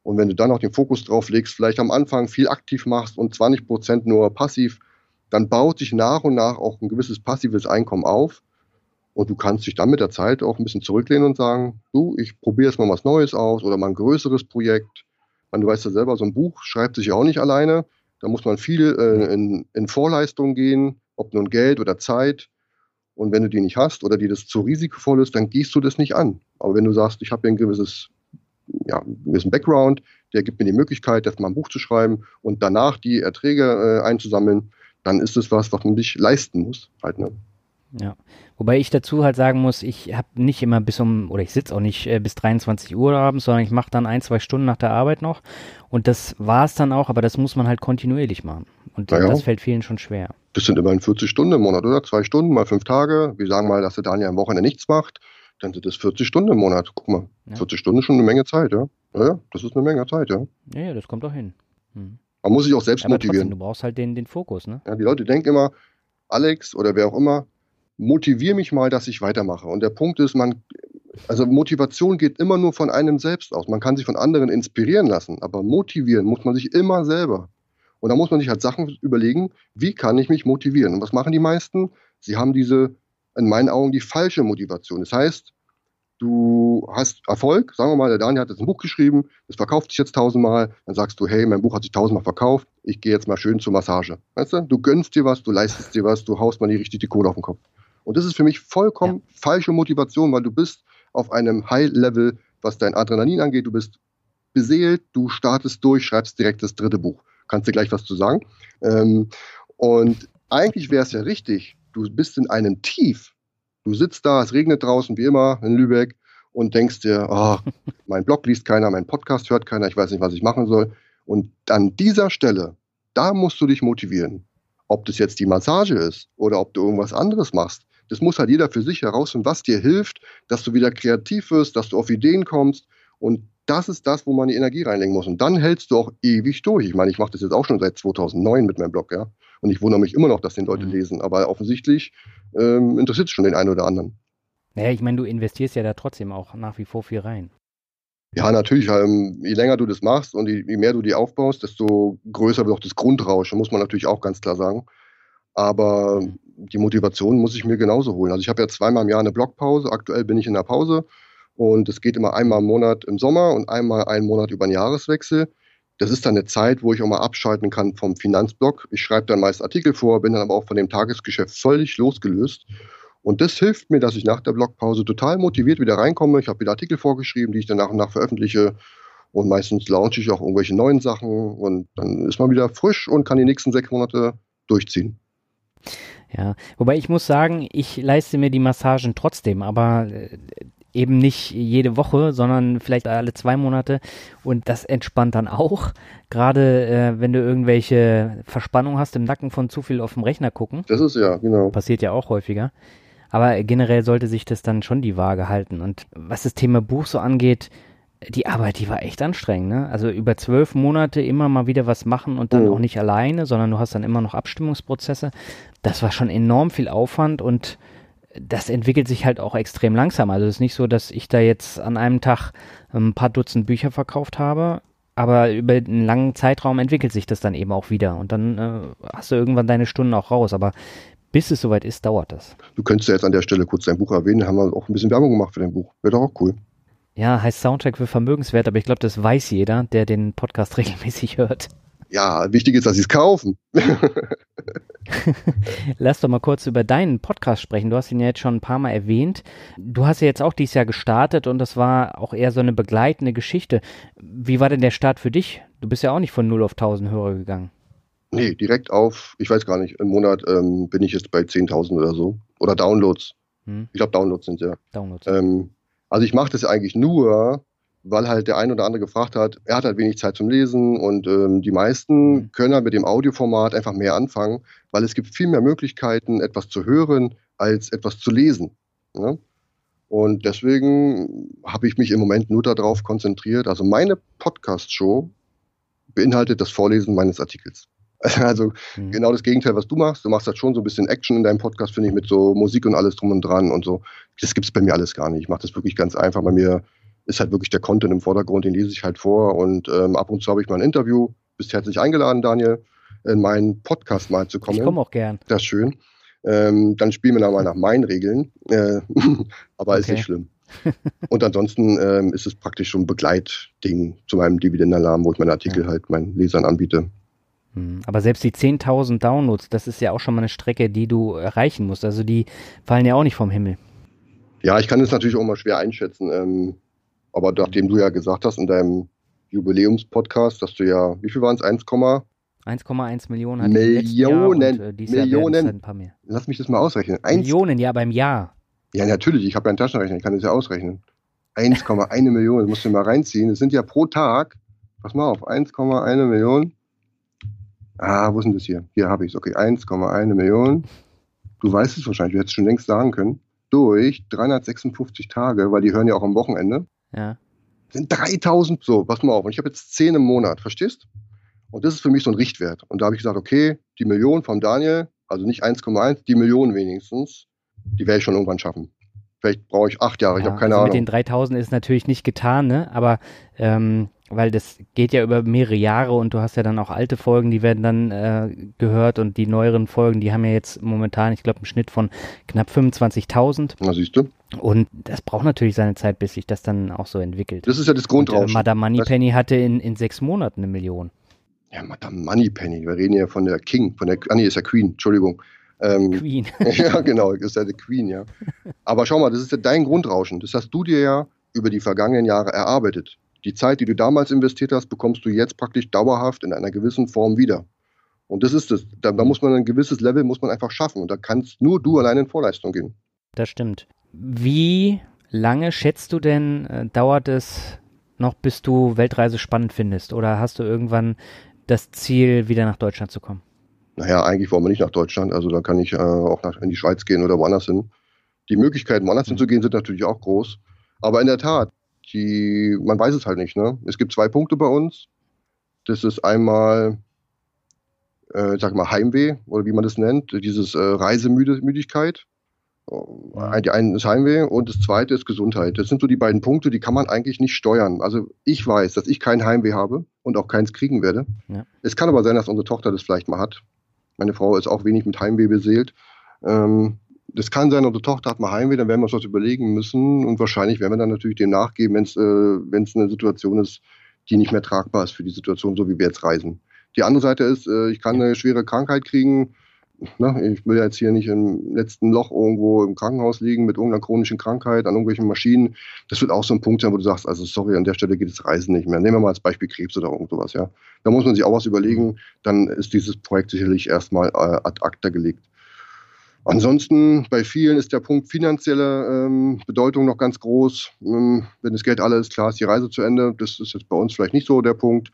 Und wenn du dann auch den Fokus drauf legst, vielleicht am Anfang viel aktiv machst und zwanzig Prozent nur passiv, dann baut sich nach und nach auch ein gewisses passives Einkommen auf. Und du kannst dich dann mit der Zeit auch ein bisschen zurücklehnen und sagen, du, ich probiere jetzt mal was Neues aus oder mal ein größeres Projekt. Man, du weißt ja selber, so ein Buch schreibt sich ja auch nicht alleine. Da muss man viel äh, in, in Vorleistung gehen, ob nun Geld oder Zeit. Und wenn du die nicht hast oder dir das zu risikovoll ist, dann gehst du das nicht an. Aber wenn du sagst, ich habe hier ein gewisses, ja, einen gewissen Background, der gibt mir die Möglichkeit, das mal ein Buch zu schreiben und danach die Erträge äh, einzusammeln, dann ist es was, was man sich leisten muss. Halt, ne? Ja, wobei ich dazu halt sagen muss, ich habe nicht immer bis um, oder ich sitze auch nicht äh, bis dreiundzwanzig Uhr abends, sondern ich mache dann ein, zwei Stunden nach der Arbeit noch und das war es dann auch, aber das muss man halt kontinuierlich machen und Naja. das fällt vielen schon schwer. Das sind immerhin vierzig Stunden im Monat, oder? Zwei Stunden mal fünf Tage. Wir sagen mal, dass der Daniel am Wochenende nichts macht, dann sind das vierzig Stunden im Monat. Guck mal, Ja. vierzig Stunden ist schon eine Menge Zeit, ja? Ja, ja, das ist eine Menge Zeit, ja. Ja, ja, das kommt doch hin. Hm. Man muss sich auch selbst Aber trotzdem, motivieren. du brauchst halt den, den Fokus, ne? Ja, die Leute denken immer, Alex oder wer auch immer, motivier mich mal, dass ich weitermache. Und der Punkt ist, man, also Motivation geht immer nur von einem selbst aus. Man kann sich von anderen inspirieren lassen, aber motivieren muss man sich immer selber. Und da muss man sich halt Sachen überlegen, wie kann ich mich motivieren? Und was machen die meisten? Sie haben diese, in meinen Augen, die falsche Motivation. Das heißt, du hast Erfolg, sagen wir mal, der Daniel hat jetzt ein Buch geschrieben, das verkauft sich jetzt tausendmal, dann sagst du, hey, mein Buch hat sich tausendmal verkauft, ich gehe jetzt mal schön zur Massage. Weißt du, du gönnst dir was, du leistest dir was, du haust mal die richtig die Kohle auf den Kopf. Und das ist für mich vollkommen ja. falsche Motivation, weil du bist auf einem High-Level, was dein Adrenalin angeht, du bist beseelt, du startest durch, schreibst direkt das dritte Buch. Kannst dir gleich was zu sagen. Ähm, und eigentlich wäre es ja richtig, du bist in einem Tief. Du sitzt da, es regnet draußen, wie immer, in Lübeck und denkst dir, oh, mein Blog liest keiner, mein Podcast hört keiner, ich weiß nicht, was ich machen soll. Und an dieser Stelle, da musst du dich motivieren. Ob das jetzt die Massage ist oder ob du irgendwas anderes machst, das muss halt jeder für sich herausfinden, was dir hilft, dass du wieder kreativ wirst, dass du auf Ideen kommst. Und das ist das, wo man die Energie reinlegen muss. Und dann hältst du auch ewig durch. Ich meine, ich mache das jetzt auch schon seit zweitausendneun mit meinem Blog, ja. Und ich wundere mich immer noch, dass den Leute mhm. lesen. Aber offensichtlich ähm, interessiert es schon den einen oder anderen. Naja, ich meine, du investierst ja da trotzdem auch nach wie vor viel rein. Ja, natürlich. Ähm, je länger du das machst und je, je mehr du die aufbaust, desto größer wird auch das Grundrauschen, muss man natürlich auch ganz klar sagen. Aber mhm. die Motivation muss ich mir genauso holen. Also ich habe ja zweimal im Jahr eine Blogpause. Aktuell bin ich in der Pause. Und es geht immer einmal im Monat im Sommer und einmal einen Monat über den Jahreswechsel. Das ist dann eine Zeit, wo ich auch mal abschalten kann vom Finanzblog. Ich schreibe dann meist Artikel vor, bin dann aber auch von dem Tagesgeschäft völlig losgelöst. Und das hilft mir, dass ich nach der Blogpause total motiviert wieder reinkomme. Ich habe wieder Artikel vorgeschrieben, die ich dann nach und nach veröffentliche. Und meistens launche ich auch irgendwelche neuen Sachen. Und dann ist man wieder frisch und kann die nächsten sechs Monate durchziehen. Ja, wobei ich muss sagen, ich leiste mir die Massagen trotzdem, aber eben nicht jede Woche, sondern vielleicht alle zwei Monate und das entspannt dann auch, gerade äh, wenn du irgendwelche Verspannung hast im Nacken von zu viel auf dem Rechner gucken. Das ist ja, genau. Passiert ja auch häufiger, aber generell sollte sich das dann schon die Waage halten und was das Thema Buch so angeht, die Arbeit, die war echt anstrengend, ne? Also über zwölf Monate immer mal wieder was machen und dann oh. auch nicht alleine, sondern du hast dann immer noch Abstimmungsprozesse. Das war schon enorm viel Aufwand und das entwickelt sich halt auch extrem langsam. Also es ist nicht so, dass ich da jetzt an einem Tag ein paar Dutzend Bücher verkauft habe, aber über einen langen Zeitraum entwickelt sich das dann eben auch wieder und dann äh, hast du irgendwann deine Stunden auch raus, aber bis es soweit ist, dauert das. Du könntest ja jetzt an der Stelle kurz dein Buch erwähnen, haben wir auch ein bisschen Werbung gemacht für dein Buch. Wäre doch auch cool. Ja, heißt Soundtrack für Vermögenswert, aber ich glaube, das weiß jeder, der den Podcast regelmäßig hört. Ja, wichtig ist, dass sie es kaufen. Lass doch mal kurz über deinen Podcast sprechen. Du hast ihn ja jetzt schon ein paar Mal erwähnt. Du hast ja jetzt auch dieses Jahr gestartet und das war auch eher so eine begleitende Geschichte. Wie war denn der Start für dich? Du bist ja auch nicht von null auf tausend Hörer gegangen. Nee, direkt auf, ich weiß gar nicht, im Monat ähm, bin ich jetzt bei zehntausend oder so. Oder Downloads. Hm. Ich glaube, Downloads sind ja. Downloads. Ähm, also ich mache das ja eigentlich nur, weil halt der ein oder andere gefragt hat, er hat halt wenig Zeit zum Lesen und ähm, die meisten mhm. können halt mit dem Audioformat einfach mehr anfangen, weil es gibt viel mehr Möglichkeiten, etwas zu hören, als etwas zu lesen. Ne? Und deswegen habe ich mich im Moment nur darauf konzentriert. Also meine Podcast-Show beinhaltet das Vorlesen meines Artikels. Also mhm. genau das Gegenteil, was du machst. Du machst halt schon so ein bisschen Action in deinem Podcast, finde ich, mit so Musik und alles drum und dran und so. Das gibt es bei mir alles gar nicht. Ich mache das wirklich ganz einfach. Bei mir ist halt wirklich der Content im Vordergrund, den lese ich halt vor und ähm, ab und zu habe ich mal ein Interview. Bist herzlich eingeladen, Daniel, in meinen Podcast mal zu kommen. Ich komme auch gern. Das ist schön. Ähm, dann spielen wir da mal nach meinen Regeln, äh, aber okay. Ist nicht schlimm. Und ansonsten ähm, ist es praktisch so ein Begleitding zu meinem Dividendenalarm, wo ich meine Artikel ja. halt meinen Lesern anbiete. Aber selbst die zehntausend Downloads, das ist ja auch schon mal eine Strecke, die du erreichen musst. Also die fallen ja auch nicht vom Himmel. Ja, ich kann das natürlich auch mal schwer einschätzen. Ähm, aber nachdem du ja gesagt hast in deinem Jubiläumspodcast, dass du ja, wie viel waren es? eins Komma eins Millionen hat Millionen, und, äh, Millionen. Halt ein paar mehr. Lass mich das mal ausrechnen. Millionen, ja, beim Jahr. Ja, natürlich. Ich habe ja einen Taschenrechner. Ich kann das ja ausrechnen. eins Komma eins Million. Das musst du mal reinziehen. Das sind ja pro Tag, pass mal auf, eins Komma eins Million. Ah, wo ist denn das hier? Hier habe ich es. Okay, eins Komma eins Million. Du weißt es wahrscheinlich. Du hättest es schon längst sagen können. Durch dreihundertsechsundfünfzig Tage, weil die hören ja auch am Wochenende. Ja. Sind dreitausend, so, pass mal auf. Und ich habe jetzt zehn im Monat, verstehst? Und das ist für mich so ein Richtwert. Und da habe ich gesagt, okay, die Million vom Daniel, also nicht eins Komma eins, die Million wenigstens, die werde ich schon irgendwann schaffen. Vielleicht brauche ich acht Jahre, ja, ich habe keine also Ahnung. Mit den dreitausend ist natürlich nicht getan, ne? Aber ähm, weil das geht ja über mehrere Jahre und du hast ja dann auch alte Folgen, die werden dann äh, gehört und die neueren Folgen, die haben ja jetzt momentan, ich glaube, einen Schnitt von knapp fünfundzwanzigtausend. Na, siehst du. Und das braucht natürlich seine Zeit, bis sich das dann auch so entwickelt. Das ist ja das Grundrauschen. Und, äh, Madame Moneypenny hatte in, in sechs Monaten eine Million. Ja, Madame Moneypenny, wir reden ja von der King, von der, ah nee, ist ja Queen, Entschuldigung. Ähm, Queen. Ja, genau, ist ja die Queen, ja. Aber schau mal, das ist ja dein Grundrauschen. Das hast du dir ja über die vergangenen Jahre erarbeitet. Die Zeit, die du damals investiert hast, bekommst du jetzt praktisch dauerhaft in einer gewissen Form wieder. Und das ist es. Da, da muss man ein gewisses Level muss man einfach schaffen. Und da kannst nur du alleine in Vorleistung gehen. Das stimmt. Wie lange schätzt du denn, äh, dauert es noch, bis du Weltreise spannend findest? Oder hast du irgendwann das Ziel, wieder nach Deutschland zu kommen? Naja, eigentlich wollen wir nicht nach Deutschland. Also da kann ich äh, auch nach, in die Schweiz gehen oder woanders hin. Die Möglichkeiten, woanders mhm. hinzugehen, sind natürlich auch groß. Aber in der Tat, die, man weiß es halt nicht. Ne? Es gibt zwei Punkte bei uns. Das ist einmal, äh, sag mal, Heimweh oder wie man das nennt, dieses äh, Reisemüdigkeit. Mhm. Die eine ist Heimweh und das zweite ist Gesundheit. Das sind so die beiden Punkte, die kann man eigentlich nicht steuern. Also ich weiß, dass ich kein Heimweh habe und auch keins kriegen werde. Ja. Es kann aber sein, dass unsere Tochter das vielleicht mal hat. Meine Frau ist auch wenig mit Heimweh beseelt. Ähm, das kann sein, unsere Tochter hat mal Heimweh, dann werden wir uns was überlegen müssen und wahrscheinlich werden wir dann natürlich dem nachgeben, wenn es äh, wenn es eine Situation ist, die nicht mehr tragbar ist für die Situation, so wie wir jetzt reisen. Die andere Seite ist, äh, ich kann eine schwere Krankheit kriegen. Na, ich will ja jetzt hier nicht im letzten Loch irgendwo im Krankenhaus liegen mit irgendeiner chronischen Krankheit an irgendwelchen Maschinen. Das wird auch so ein Punkt sein, wo du sagst, also sorry, an der Stelle geht das Reisen nicht mehr. Nehmen wir mal als Beispiel Krebs oder irgend sowas, ja. Da muss man sich auch was überlegen. Dann ist dieses Projekt sicherlich erstmal äh, ad acta gelegt. Ansonsten, bei vielen ist der Punkt finanzielle ähm, Bedeutung noch ganz groß. Ähm, wenn das Geld alle ist, klar ist die Reise zu Ende. Das ist jetzt bei uns vielleicht nicht so der Punkt.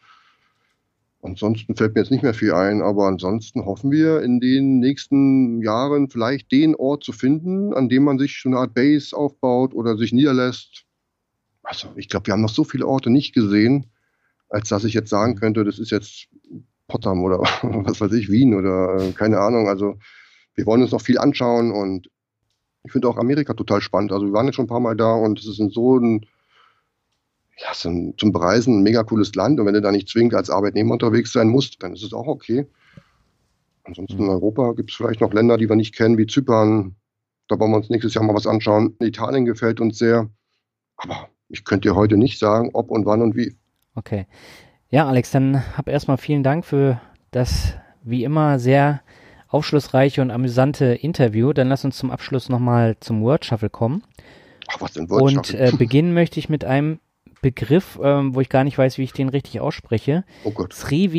Ansonsten fällt mir jetzt nicht mehr viel ein, aber ansonsten hoffen wir in den nächsten Jahren vielleicht den Ort zu finden, an dem man sich so eine Art Base aufbaut oder sich niederlässt. Also ich glaube, wir haben noch so viele Orte nicht gesehen, als dass ich jetzt sagen könnte, das ist jetzt Potsdam oder was weiß ich, Wien oder äh, keine Ahnung. Also wir wollen uns noch viel anschauen und ich finde auch Amerika total spannend. Also wir waren jetzt schon ein paar Mal da und es ist in so ein Ja, es ist zum Bereisen ein mega cooles Land und wenn du da nicht zwingend als Arbeitnehmer unterwegs sein musst, dann ist es auch okay. Ansonsten in Europa gibt es vielleicht noch Länder, die wir nicht kennen, wie Zypern. Da wollen wir uns nächstes Jahr mal was anschauen. Italien gefällt uns sehr. Aber ich könnte dir heute nicht sagen, ob und wann und wie. Okay. Ja, Alex, dann hab erstmal vielen Dank für das wie immer sehr aufschlussreiche und amüsante Interview. Dann lass uns zum Abschluss nochmal zum Word Shuffle kommen. Ach, was denn Word Shuffle? Und äh, beginnen möchte ich mit einem Begriff, ähm, wo ich gar nicht weiß, wie ich den richtig ausspreche. Oh Gott.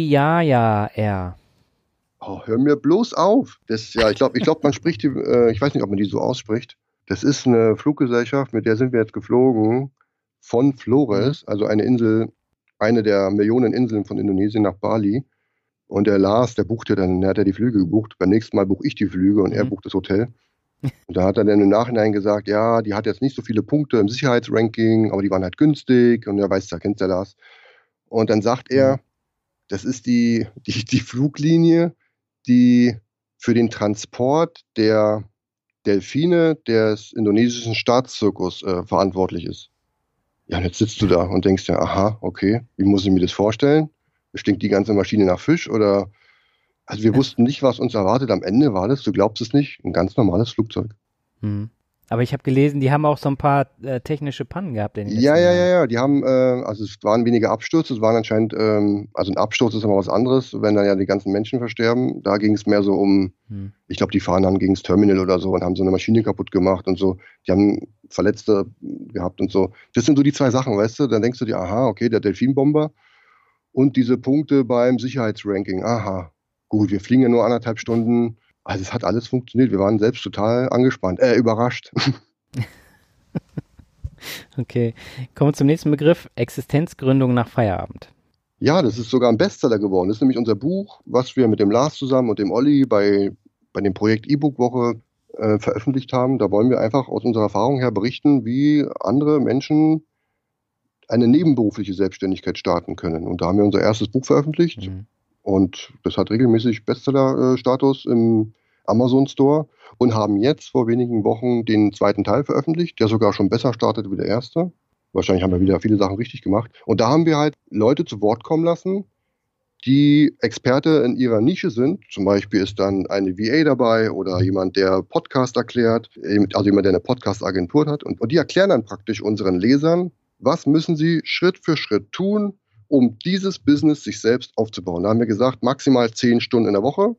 Srivijaya. Oh, hör mir bloß auf. Das, ja, ich glaube, ich glaub, man spricht die, äh, ich weiß nicht, ob man die so ausspricht. Das ist eine Fluggesellschaft, mit der sind wir jetzt geflogen von Flores, also eine Insel, eine der Millionen Inseln von Indonesien nach Bali. Und der Lars, der bucht ja dann, der hat ja die Flüge gebucht. Beim nächsten Mal buche ich die Flüge und mhm. er bucht das Hotel. Und da hat er dann im Nachhinein gesagt, ja, die hat jetzt nicht so viele Punkte im Sicherheitsranking, aber die waren halt günstig und er weiß, da kennt er das. Und dann sagt er, das ist die, die, die Fluglinie, die für den Transport der Delfine des indonesischen Staatszirkus äh, verantwortlich ist. Ja, und jetzt sitzt du da und denkst dir, aha, okay, wie muss ich mir das vorstellen? Stinkt die ganze Maschine nach Fisch oder, also wir wussten nicht, was uns erwartet. Am Ende war das, du glaubst es nicht, ein ganz normales Flugzeug. Hm. Aber ich habe gelesen, die haben auch so ein paar äh, technische Pannen gehabt in den letzten Ja, ja, Jahren. ja, ja, die haben, äh, also es waren weniger Abstürze, es waren anscheinend, ähm, also ein Absturz ist immer was anderes, wenn dann ja die ganzen Menschen versterben. Da ging es mehr so um, hm. ich glaube, die fahren dann gegen das Terminal oder so und haben so eine Maschine kaputt gemacht und so. Die haben Verletzte gehabt und so. Das sind so die zwei Sachen, weißt du? Dann denkst du dir, aha, okay, der Delfinbomber und diese Punkte beim Sicherheitsranking, aha, gut, wir fliegen ja nur anderthalb Stunden. Also es hat alles funktioniert. Wir waren selbst total angespannt, äh, überrascht. Okay, kommen wir zum nächsten Begriff, Existenzgründung nach Feierabend. Ja, das ist sogar ein Bestseller geworden. Das ist nämlich unser Buch, was wir mit dem Lars zusammen und dem Olli bei, bei dem Projekt E-Book-Woche äh, veröffentlicht haben. Da wollen wir einfach aus unserer Erfahrung her berichten, wie andere Menschen eine nebenberufliche Selbstständigkeit starten können. Und da haben wir unser erstes Buch veröffentlicht. Mhm. Und das hat regelmäßig Bestseller-Status im Amazon Store und haben jetzt vor wenigen Wochen den zweiten Teil veröffentlicht, der sogar schon besser startet wie der erste. Wahrscheinlich haben wir wieder viele Sachen richtig gemacht. Und da haben wir halt Leute zu Wort kommen lassen, die Experte in ihrer Nische sind. Zum Beispiel ist dann eine V A dabei oder jemand, der Podcast erklärt, also jemand, der eine Podcast-Agentur hat. Und, und die erklären dann praktisch unseren Lesern, was müssen sie Schritt für Schritt tun, um dieses Business sich selbst aufzubauen. Da haben wir gesagt, maximal zehn Stunden in der Woche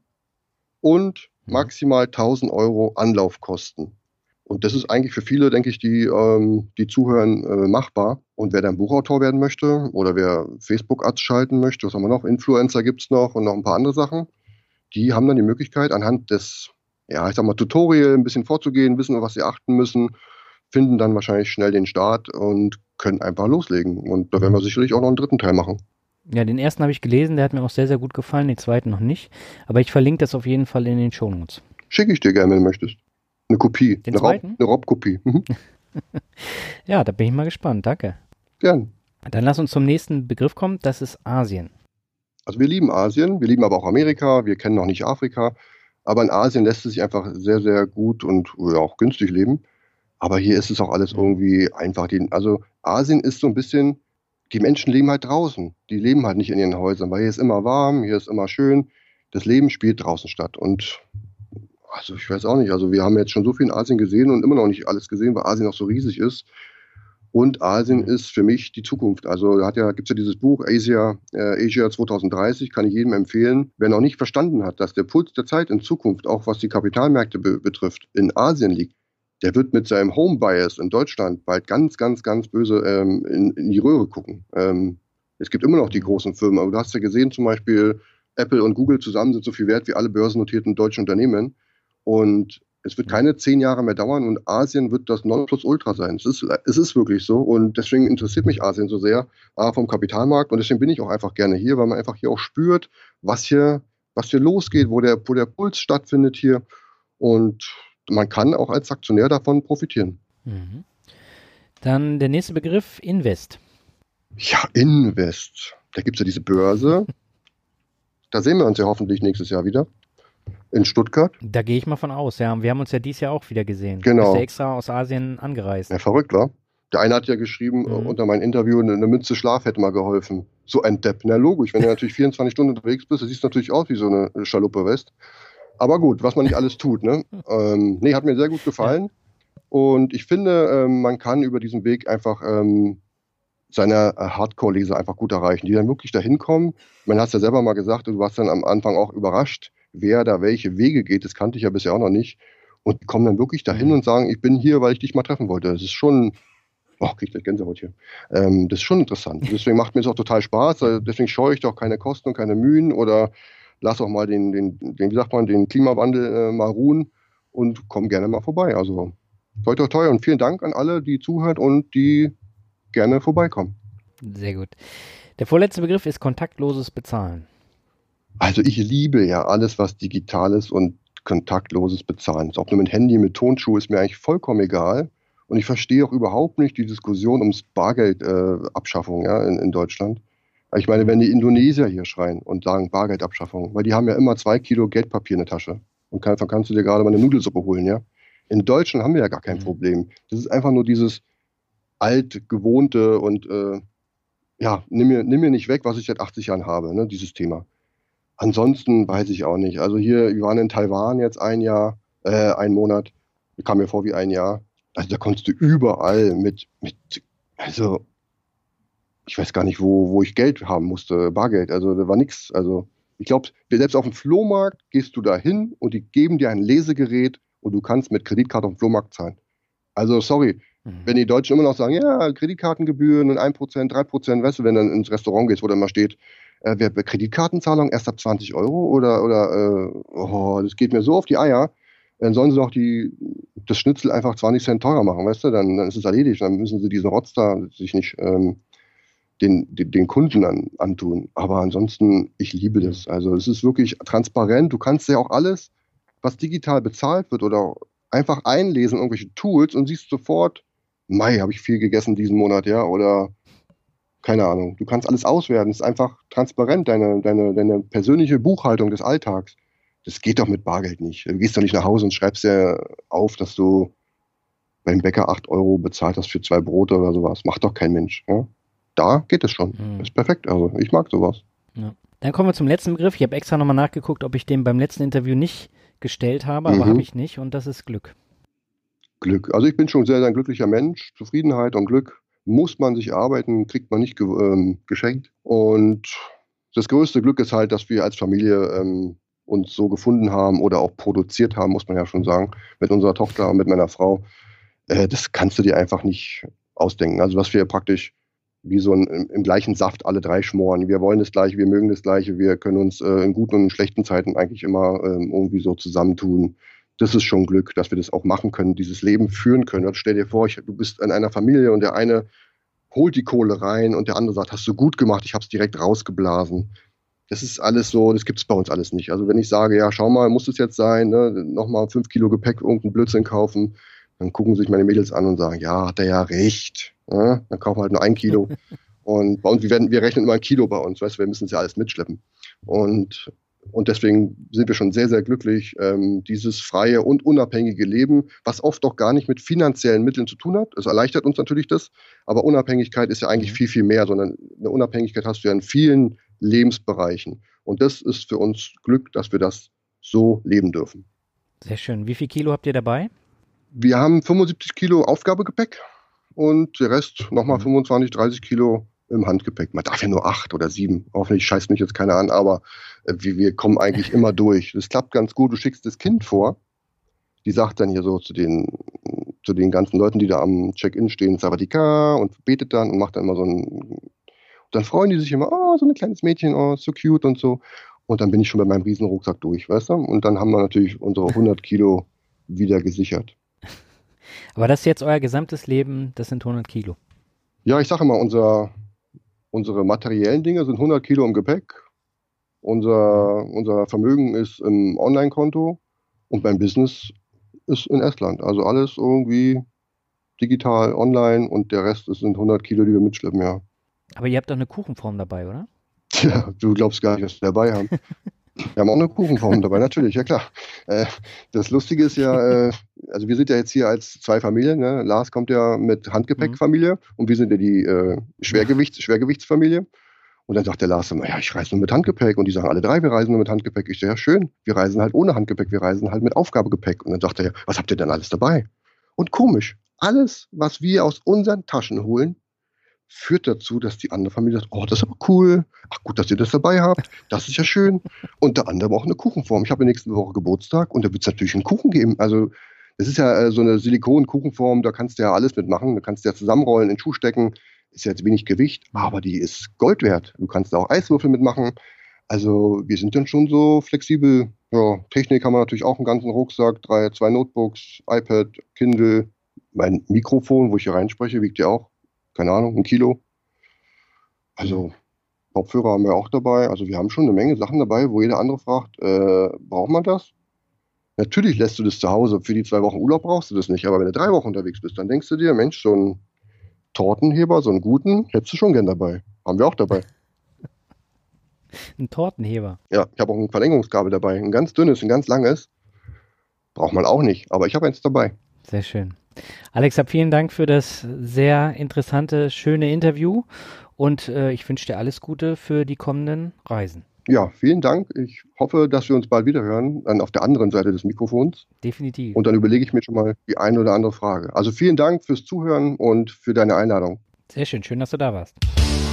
und maximal tausend Euro Anlaufkosten. Und das ist eigentlich für viele, denke ich, die, ähm, die zuhören, äh, machbar. Und wer dann Buchautor werden möchte oder wer Facebook-Ads schalten möchte, was haben wir noch, Influencer gibt es noch und noch ein paar andere Sachen, die haben dann die Möglichkeit, anhand des, ja, ich sag mal, Tutorial ein bisschen vorzugehen, wissen, auf was sie achten müssen, finden dann wahrscheinlich schnell den Start und können einfach loslegen. Und da werden wir sicherlich auch noch einen dritten Teil machen. Ja, den ersten habe ich gelesen, der hat mir auch sehr, sehr gut gefallen, den zweiten noch nicht. Aber ich verlinke das auf jeden Fall in den Shownotes. Schicke ich dir gerne, wenn du möchtest. Eine Kopie. Den eine zweiten? Raub, eine Raubkopie. Mhm. Ja, da bin ich mal gespannt. Danke. Gern. Dann lass uns zum nächsten Begriff kommen. Das ist Asien. Also wir lieben Asien, wir lieben aber auch Amerika, wir kennen noch nicht Afrika. Aber in Asien lässt es sich einfach sehr, sehr gut und ja, auch günstig leben. Aber hier ist es auch alles irgendwie einfach. Also Asien ist so ein bisschen, die Menschen leben halt draußen. Die leben halt nicht in ihren Häusern, weil hier ist immer warm, hier ist immer schön. Das Leben spielt draußen statt. Und also ich weiß auch nicht, also wir haben jetzt schon so viel in Asien gesehen und immer noch nicht alles gesehen, weil Asien auch so riesig ist. Und Asien ist für mich die Zukunft. Also da hat ja, gibt es ja dieses Buch Asia, äh, Asia zwanzig dreißig, kann ich jedem empfehlen. Wer noch nicht verstanden hat, dass der Puls der Zeit in Zukunft, auch was die Kapitalmärkte be- betrifft, in Asien liegt, der wird mit seinem Home-Bias in Deutschland bald ganz, ganz, ganz böse ähm, in, in die Röhre gucken. Ähm, es gibt immer noch die großen Firmen, aber du hast ja gesehen, zum Beispiel Apple und Google zusammen sind so viel wert wie alle börsennotierten deutschen Unternehmen. Und es wird keine zehn Jahre mehr dauern und Asien wird das Nonplusultra sein. Es ist, es ist wirklich so und deswegen interessiert mich Asien so sehr, A, vom Kapitalmarkt und deswegen bin ich auch einfach gerne hier, weil man einfach hier auch spürt, was hier, was hier losgeht, wo der, wo der Puls stattfindet hier und man kann auch als Aktionär davon profitieren. Mhm. Dann der nächste Begriff, Invest. Ja, Invest. Da gibt es ja diese Börse. Da sehen wir uns ja hoffentlich nächstes Jahr wieder. In Stuttgart. Da gehe ich mal von aus, ja. Wir haben uns ja dieses Jahr auch wieder gesehen. Genau. Du bist ja extra aus Asien angereist. Ja, verrückt, war. Der eine hat ja geschrieben, mhm. unter meinem Interview, eine Mütze Schlaf hätte mal geholfen. So ein Depp. Na logisch, wenn du natürlich vierundzwanzig Stunden unterwegs bist, das siehst natürlich aus wie so eine Schaluppe West. Aber gut, was man nicht alles tut, ne? ähm, nee, hat mir sehr gut gefallen. Ja. Und ich finde, ähm, man kann über diesen Weg einfach ähm, seine äh, Hardcore-Leser einfach gut erreichen, die dann wirklich dahin kommen. Man hat es ja selber mal gesagt, du warst dann am Anfang auch überrascht, wer da welche Wege geht. Das kannte ich ja bisher auch noch nicht. Und die kommen dann wirklich dahin mhm. und sagen, ich bin hier, weil ich dich mal treffen wollte. Das ist schon, oh, krieg ich gleich Gänsehaut hier. Ähm, das ist schon interessant. Deswegen macht mir es auch total Spaß. Also deswegen scheue ich doch keine Kosten und keine Mühen oder lass auch mal den, den, den wie sagt man, den Klimawandel äh, mal ruhen und komm gerne mal vorbei. Also toi, toi, toi und vielen Dank an alle, die zuhören und die gerne vorbeikommen. Sehr gut. Der vorletzte Begriff ist kontaktloses Bezahlen. Also ich liebe ja alles, was Digitales und kontaktloses Bezahlen ist. Ob nur mit Handy, mit Tonschuh, ist mir eigentlich vollkommen egal. Und ich verstehe auch überhaupt nicht die Diskussion ums Bargeldabschaffung äh, ja, in, in Deutschland. Ich meine, wenn die Indonesier hier schreien und sagen Bargeldabschaffung, weil die haben ja immer zwei Kilo Geldpapier in der Tasche. Und davon kannst du dir gerade mal eine Nudelsuppe holen, ja. In Deutschland haben wir ja gar kein Problem. Das ist einfach nur dieses altgewohnte und äh, ja, nimm mir, nimm mir nicht weg, was ich seit achtzig Jahren habe, ne, dieses Thema. Ansonsten weiß ich auch nicht. Also hier, wir waren in Taiwan jetzt ein Jahr, äh, ein Monat, kam mir vor wie ein Jahr. Also da konntest du überall mit, mit, also ich weiß gar nicht, wo, wo ich Geld haben musste, Bargeld. Also da war nichts. Also ich glaube, selbst auf dem Flohmarkt gehst du da hin und die geben dir ein Lesegerät und du kannst mit Kreditkarte auf dem Flohmarkt zahlen. Also sorry, mhm. wenn die Deutschen immer noch sagen, ja, Kreditkartengebühren und ein Prozent, drei Prozent, weißt du, wenn du dann ins Restaurant gehst, wo dann mal steht, äh, wer Kreditkartenzahlung erst ab zwanzig Euro oder, oder äh, oh, das geht mir so auf die Eier, dann sollen sie doch die, das Schnitzel einfach zwanzig Cent teurer machen, weißt du, dann, dann ist es erledigt, dann müssen sie diesen Rotz da sich nicht ähm, den, den, den Kunden an, antun. Aber ansonsten, ich liebe das. Also es ist wirklich transparent, du kannst ja auch alles, was digital bezahlt wird oder einfach einlesen, irgendwelche Tools und siehst sofort, Mai, habe ich viel gegessen diesen Monat, ja, oder keine Ahnung. Du kannst alles auswerten. Es ist einfach transparent, deine, deine, deine persönliche Buchhaltung des Alltags. Das geht doch mit Bargeld nicht. Du gehst doch nicht nach Hause und schreibst dir auf, dass du beim Bäcker acht Euro bezahlt hast für zwei Brote oder sowas. Macht doch kein Mensch. Ja? Da geht es schon. Mhm. Das ist perfekt. Also ich mag sowas. Ja. Dann kommen wir zum letzten Begriff. Ich habe extra nochmal nachgeguckt, ob ich den beim letzten Interview nicht gestellt habe, aber mhm. habe ich nicht. Und das ist Glück. Glück. Also ich bin schon sehr, sehr ein glücklicher Mensch. Zufriedenheit und Glück muss man sich arbeiten, kriegt man nicht ge- ähm, geschenkt. Und das größte Glück ist halt, dass wir als Familie ähm, uns so gefunden haben oder auch produziert haben, muss man ja schon sagen, mit unserer Tochter und mit meiner Frau. Äh, das kannst du dir einfach nicht ausdenken. Also was wir praktisch wie so ein, im, im gleichen Saft alle drei schmoren. Wir wollen das Gleiche, wir mögen das Gleiche, wir können uns äh, in guten und in schlechten Zeiten eigentlich immer ähm, irgendwie so zusammentun. Das ist schon Glück, dass wir das auch machen können, dieses Leben führen können. Und stell dir vor, ich, du bist in einer Familie und der eine holt die Kohle rein und der andere sagt, hast du gut gemacht, ich habe es direkt rausgeblasen. Das ist alles so, das gibt es bei uns alles nicht. Also wenn ich sage, ja, schau mal, muss es jetzt sein, ne, nochmal fünf Kilo Gepäck, irgendeinen Blödsinn kaufen, dann gucken sich meine Mädels an und sagen, ja, hat er ja recht. Ne? Dann kaufen wir halt nur ein Kilo. Und bei uns, wir, werden, wir rechnen immer ein Kilo bei uns, weißt du, wir müssen es ja alles mitschleppen. Und Und deswegen sind wir schon sehr, sehr glücklich, ähm, dieses freie und unabhängige Leben, was oft auch gar nicht mit finanziellen Mitteln zu tun hat. Es erleichtert uns natürlich das, aber Unabhängigkeit ist ja eigentlich mhm. viel, viel mehr, sondern eine Unabhängigkeit hast du ja in vielen Lebensbereichen. Und das ist für uns Glück, dass wir das so leben dürfen. Sehr schön. Wie viel Kilo habt ihr dabei? Wir haben fünfundsiebzig Kilo Aufgabegepäck und der Rest nochmal mhm. fünfundzwanzig, dreißig Kilo im Handgepäck. Man darf ja nur acht oder sieben. Hoffentlich scheißt mich jetzt keiner an, aber äh, wir, wir kommen eigentlich immer durch. Das klappt ganz gut. Du schickst das Kind vor. Die sagt dann hier so zu den, zu den ganzen Leuten, die da am Check-in stehen, Savadika und betet dann und macht dann immer so ein. Und dann freuen die sich immer, oh, so ein kleines Mädchen, oh, so cute und so. Und dann bin ich schon bei meinem Riesenrucksack durch, weißt du? Und dann haben wir natürlich unsere hundert Kilo wieder gesichert. Aber das ist jetzt euer gesamtes Leben, das sind hundert Kilo. Ja, ich sage immer, unser Unsere materiellen Dinge sind hundert Kilo im Gepäck. Unser, unser Vermögen ist im Online-Konto und beim Business ist in Estland. Also alles irgendwie digital, online und der Rest sind hundert Kilo, die wir mitschleppen, ja. Aber ihr habt doch eine Kuchenform dabei, oder? Tja, du glaubst gar nicht, was wir dabei haben. Wir haben auch eine Kuchenform dabei, natürlich, ja klar. Äh, das Lustige ist ja, äh, also wir sind ja jetzt hier als zwei Familien, ne? Lars kommt ja mit Handgepäckfamilie mhm. und wir sind ja die äh, Schwergewichts, Schwergewichtsfamilie. Und dann sagt der Lars immer, ja, ich reise nur mit Handgepäck. Und die sagen alle drei, wir reisen nur mit Handgepäck. Ich sage, ja, schön, wir reisen halt ohne Handgepäck, wir reisen halt mit Aufgabegepäck. Und dann sagt er, was habt ihr denn alles dabei? Und komisch, alles, was wir aus unseren Taschen holen, führt dazu, dass die andere Familie sagt, oh, das ist aber cool. Ach gut, dass ihr das dabei habt. Das ist ja schön. Unter anderem auch eine Kuchenform. Ich habe nächste Woche Geburtstag und da wird es natürlich einen Kuchen geben. Also das ist ja äh, so eine Silikon-Kuchenform, da kannst du ja alles mitmachen. Da kannst du ja zusammenrollen, in den Schuh stecken. Ist ja jetzt wenig Gewicht, aber die ist Gold wert. Du kannst da auch Eiswürfel mitmachen. Also wir sind dann schon so flexibel. Ja, Technik haben wir natürlich auch einen ganzen Rucksack, drei, zwei Notebooks, iPad, Kindle. Mein Mikrofon, wo ich hier reinspreche, wiegt ja auch, keine Ahnung, ein Kilo. Also Kopfhörer haben wir auch dabei. Also wir haben schon eine Menge Sachen dabei, wo jeder andere fragt, äh, braucht man das? Natürlich lässt du das zu Hause. Für die zwei Wochen Urlaub brauchst du das nicht. Aber wenn du drei Wochen unterwegs bist, dann denkst du dir, Mensch, so ein Tortenheber, so einen guten, hättest du schon gern dabei. Haben wir auch dabei. Ein Tortenheber? Ja, ich habe auch ein Verlängerungskabel dabei. Ein ganz dünnes, ein ganz langes. Braucht man auch nicht. Aber ich habe eins dabei. Sehr schön. Alex, vielen Dank für das sehr interessante, schöne Interview und äh, ich wünsche dir alles Gute für die kommenden Reisen. Ja, vielen Dank. Ich hoffe, dass wir uns bald wieder hören, dann auf der anderen Seite des Mikrofons. Definitiv. Und dann überlege ich mir schon mal die eine oder andere Frage. Also vielen Dank fürs Zuhören und für deine Einladung. Sehr schön, schön, dass du da warst.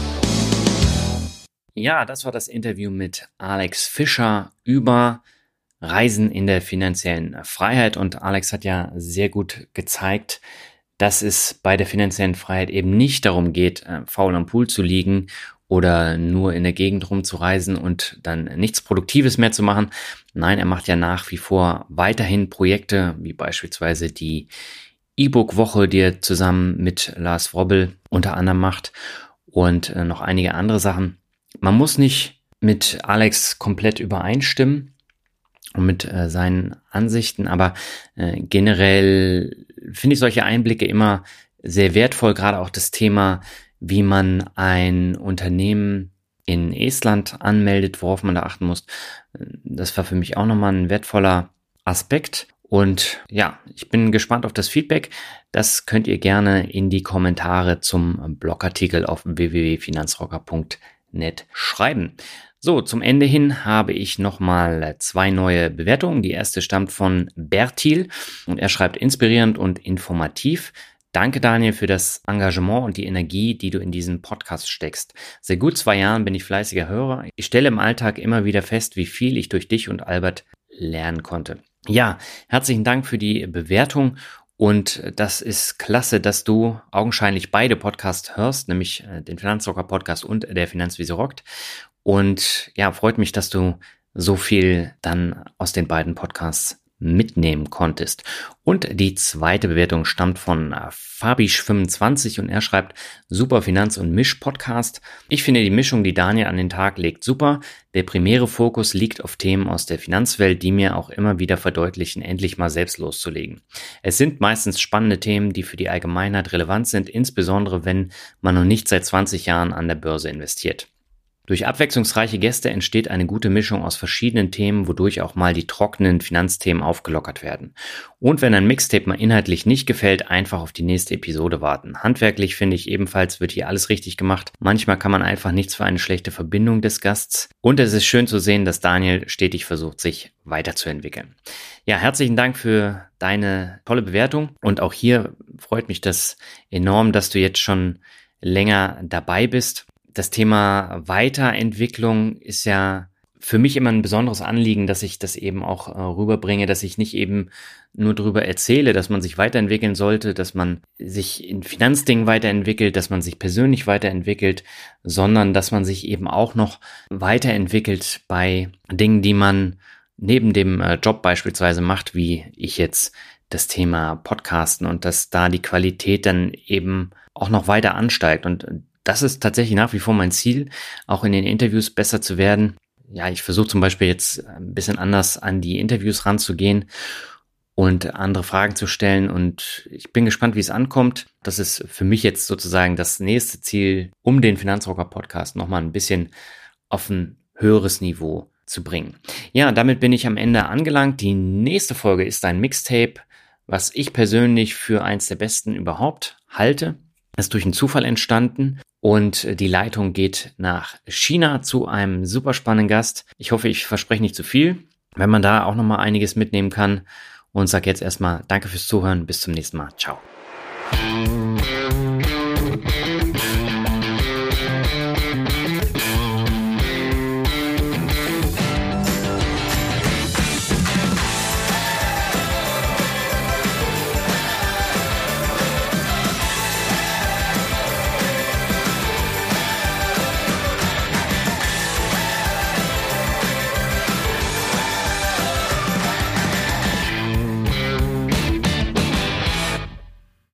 Ja, das war das Interview mit Alex Fischer über Reisen in der finanziellen Freiheit. Und Alex hat ja sehr gut gezeigt, dass es bei der finanziellen Freiheit eben nicht darum geht, faul am Pool zu liegen oder nur in der Gegend rumzureisen und dann nichts Produktives mehr zu machen. Nein, er macht ja nach wie vor weiterhin Projekte, wie beispielsweise die E-Book-Woche, die er zusammen mit Lars Wrobbel unter anderem macht und noch einige andere Sachen. Man muss nicht mit Alex komplett übereinstimmen und mit äh, seinen Ansichten, aber äh, generell finde ich solche Einblicke immer sehr wertvoll, gerade auch das Thema, wie man ein Unternehmen in Estland anmeldet, worauf man da achten muss. Das war für mich auch nochmal ein wertvoller Aspekt. Und ja, ich bin gespannt auf das Feedback. Das könnt ihr gerne in die Kommentare zum Blogartikel auf w w w punkt finanzrocker punkt net schreiben. So, zum Ende hin habe ich nochmal zwei neue Bewertungen. Die erste stammt von Bertil und er schreibt inspirierend und informativ. Danke, Daniel, für das Engagement und die Energie, die du in diesen Podcast steckst. Seit gut zwei Jahren bin ich fleißiger Hörer. Ich stelle im Alltag immer wieder fest, wie viel ich durch dich und Albert lernen konnte. Ja, herzlichen Dank für die Bewertung und das ist klasse, dass du augenscheinlich beide Podcasts hörst, nämlich den Finanzrocker Podcast und der Finanzwiese rockt. Und ja, freut mich, dass du so viel dann aus den beiden Podcasts mitnehmen konntest. Und die zweite Bewertung stammt von Fabisch fünfundzwanzig und er schreibt, super Finanz- und Misch-Podcast. Ich finde die Mischung, die Daniel an den Tag legt, super. Der primäre Fokus liegt auf Themen aus der Finanzwelt, die mir auch immer wieder verdeutlichen, endlich mal selbst loszulegen. Es sind meistens spannende Themen, die für die Allgemeinheit relevant sind, insbesondere wenn man noch nicht seit zwanzig Jahren an der Börse investiert. Durch abwechslungsreiche Gäste entsteht eine gute Mischung aus verschiedenen Themen, wodurch auch mal die trockenen Finanzthemen aufgelockert werden. Und wenn ein Mixtape mal inhaltlich nicht gefällt, einfach auf die nächste Episode warten. Handwerklich finde ich ebenfalls, wird hier alles richtig gemacht. Manchmal kann man einfach nichts für eine schlechte Verbindung des Gasts. Und es ist schön zu sehen, dass Daniel stetig versucht, sich weiterzuentwickeln. Ja, herzlichen Dank für deine tolle Bewertung. Und auch hier freut mich das enorm, dass du jetzt schon länger dabei bist. Das Thema Weiterentwicklung ist ja für mich immer ein besonderes Anliegen, dass ich das eben auch äh, rüberbringe, dass ich nicht eben nur darüber erzähle, dass man sich weiterentwickeln sollte, dass man sich in Finanzdingen weiterentwickelt, dass man sich persönlich weiterentwickelt, sondern dass man sich eben auch noch weiterentwickelt bei Dingen, die man neben dem äh, Job beispielsweise macht, wie ich jetzt das Thema Podcasten und dass da die Qualität dann eben auch noch weiter ansteigt. Und das ist tatsächlich nach wie vor mein Ziel, auch in den Interviews besser zu werden. Ja, ich versuche zum Beispiel jetzt ein bisschen anders an die Interviews ranzugehen und andere Fragen zu stellen. Und ich bin gespannt, wie es ankommt. Das ist für mich jetzt sozusagen das nächste Ziel, um den Finanzrocker Podcast nochmal ein bisschen auf ein höheres Niveau zu bringen. Ja, damit bin ich am Ende angelangt. Die nächste Folge ist ein Mixtape, was ich persönlich für eins der besten überhaupt halte. Das ist durch einen Zufall entstanden und die Leitung geht nach China zu einem super spannenden Gast. Ich hoffe, ich verspreche nicht zu viel, wenn man da auch nochmal einiges mitnehmen kann und sage jetzt erstmal danke fürs Zuhören. Bis zum nächsten Mal. Ciao.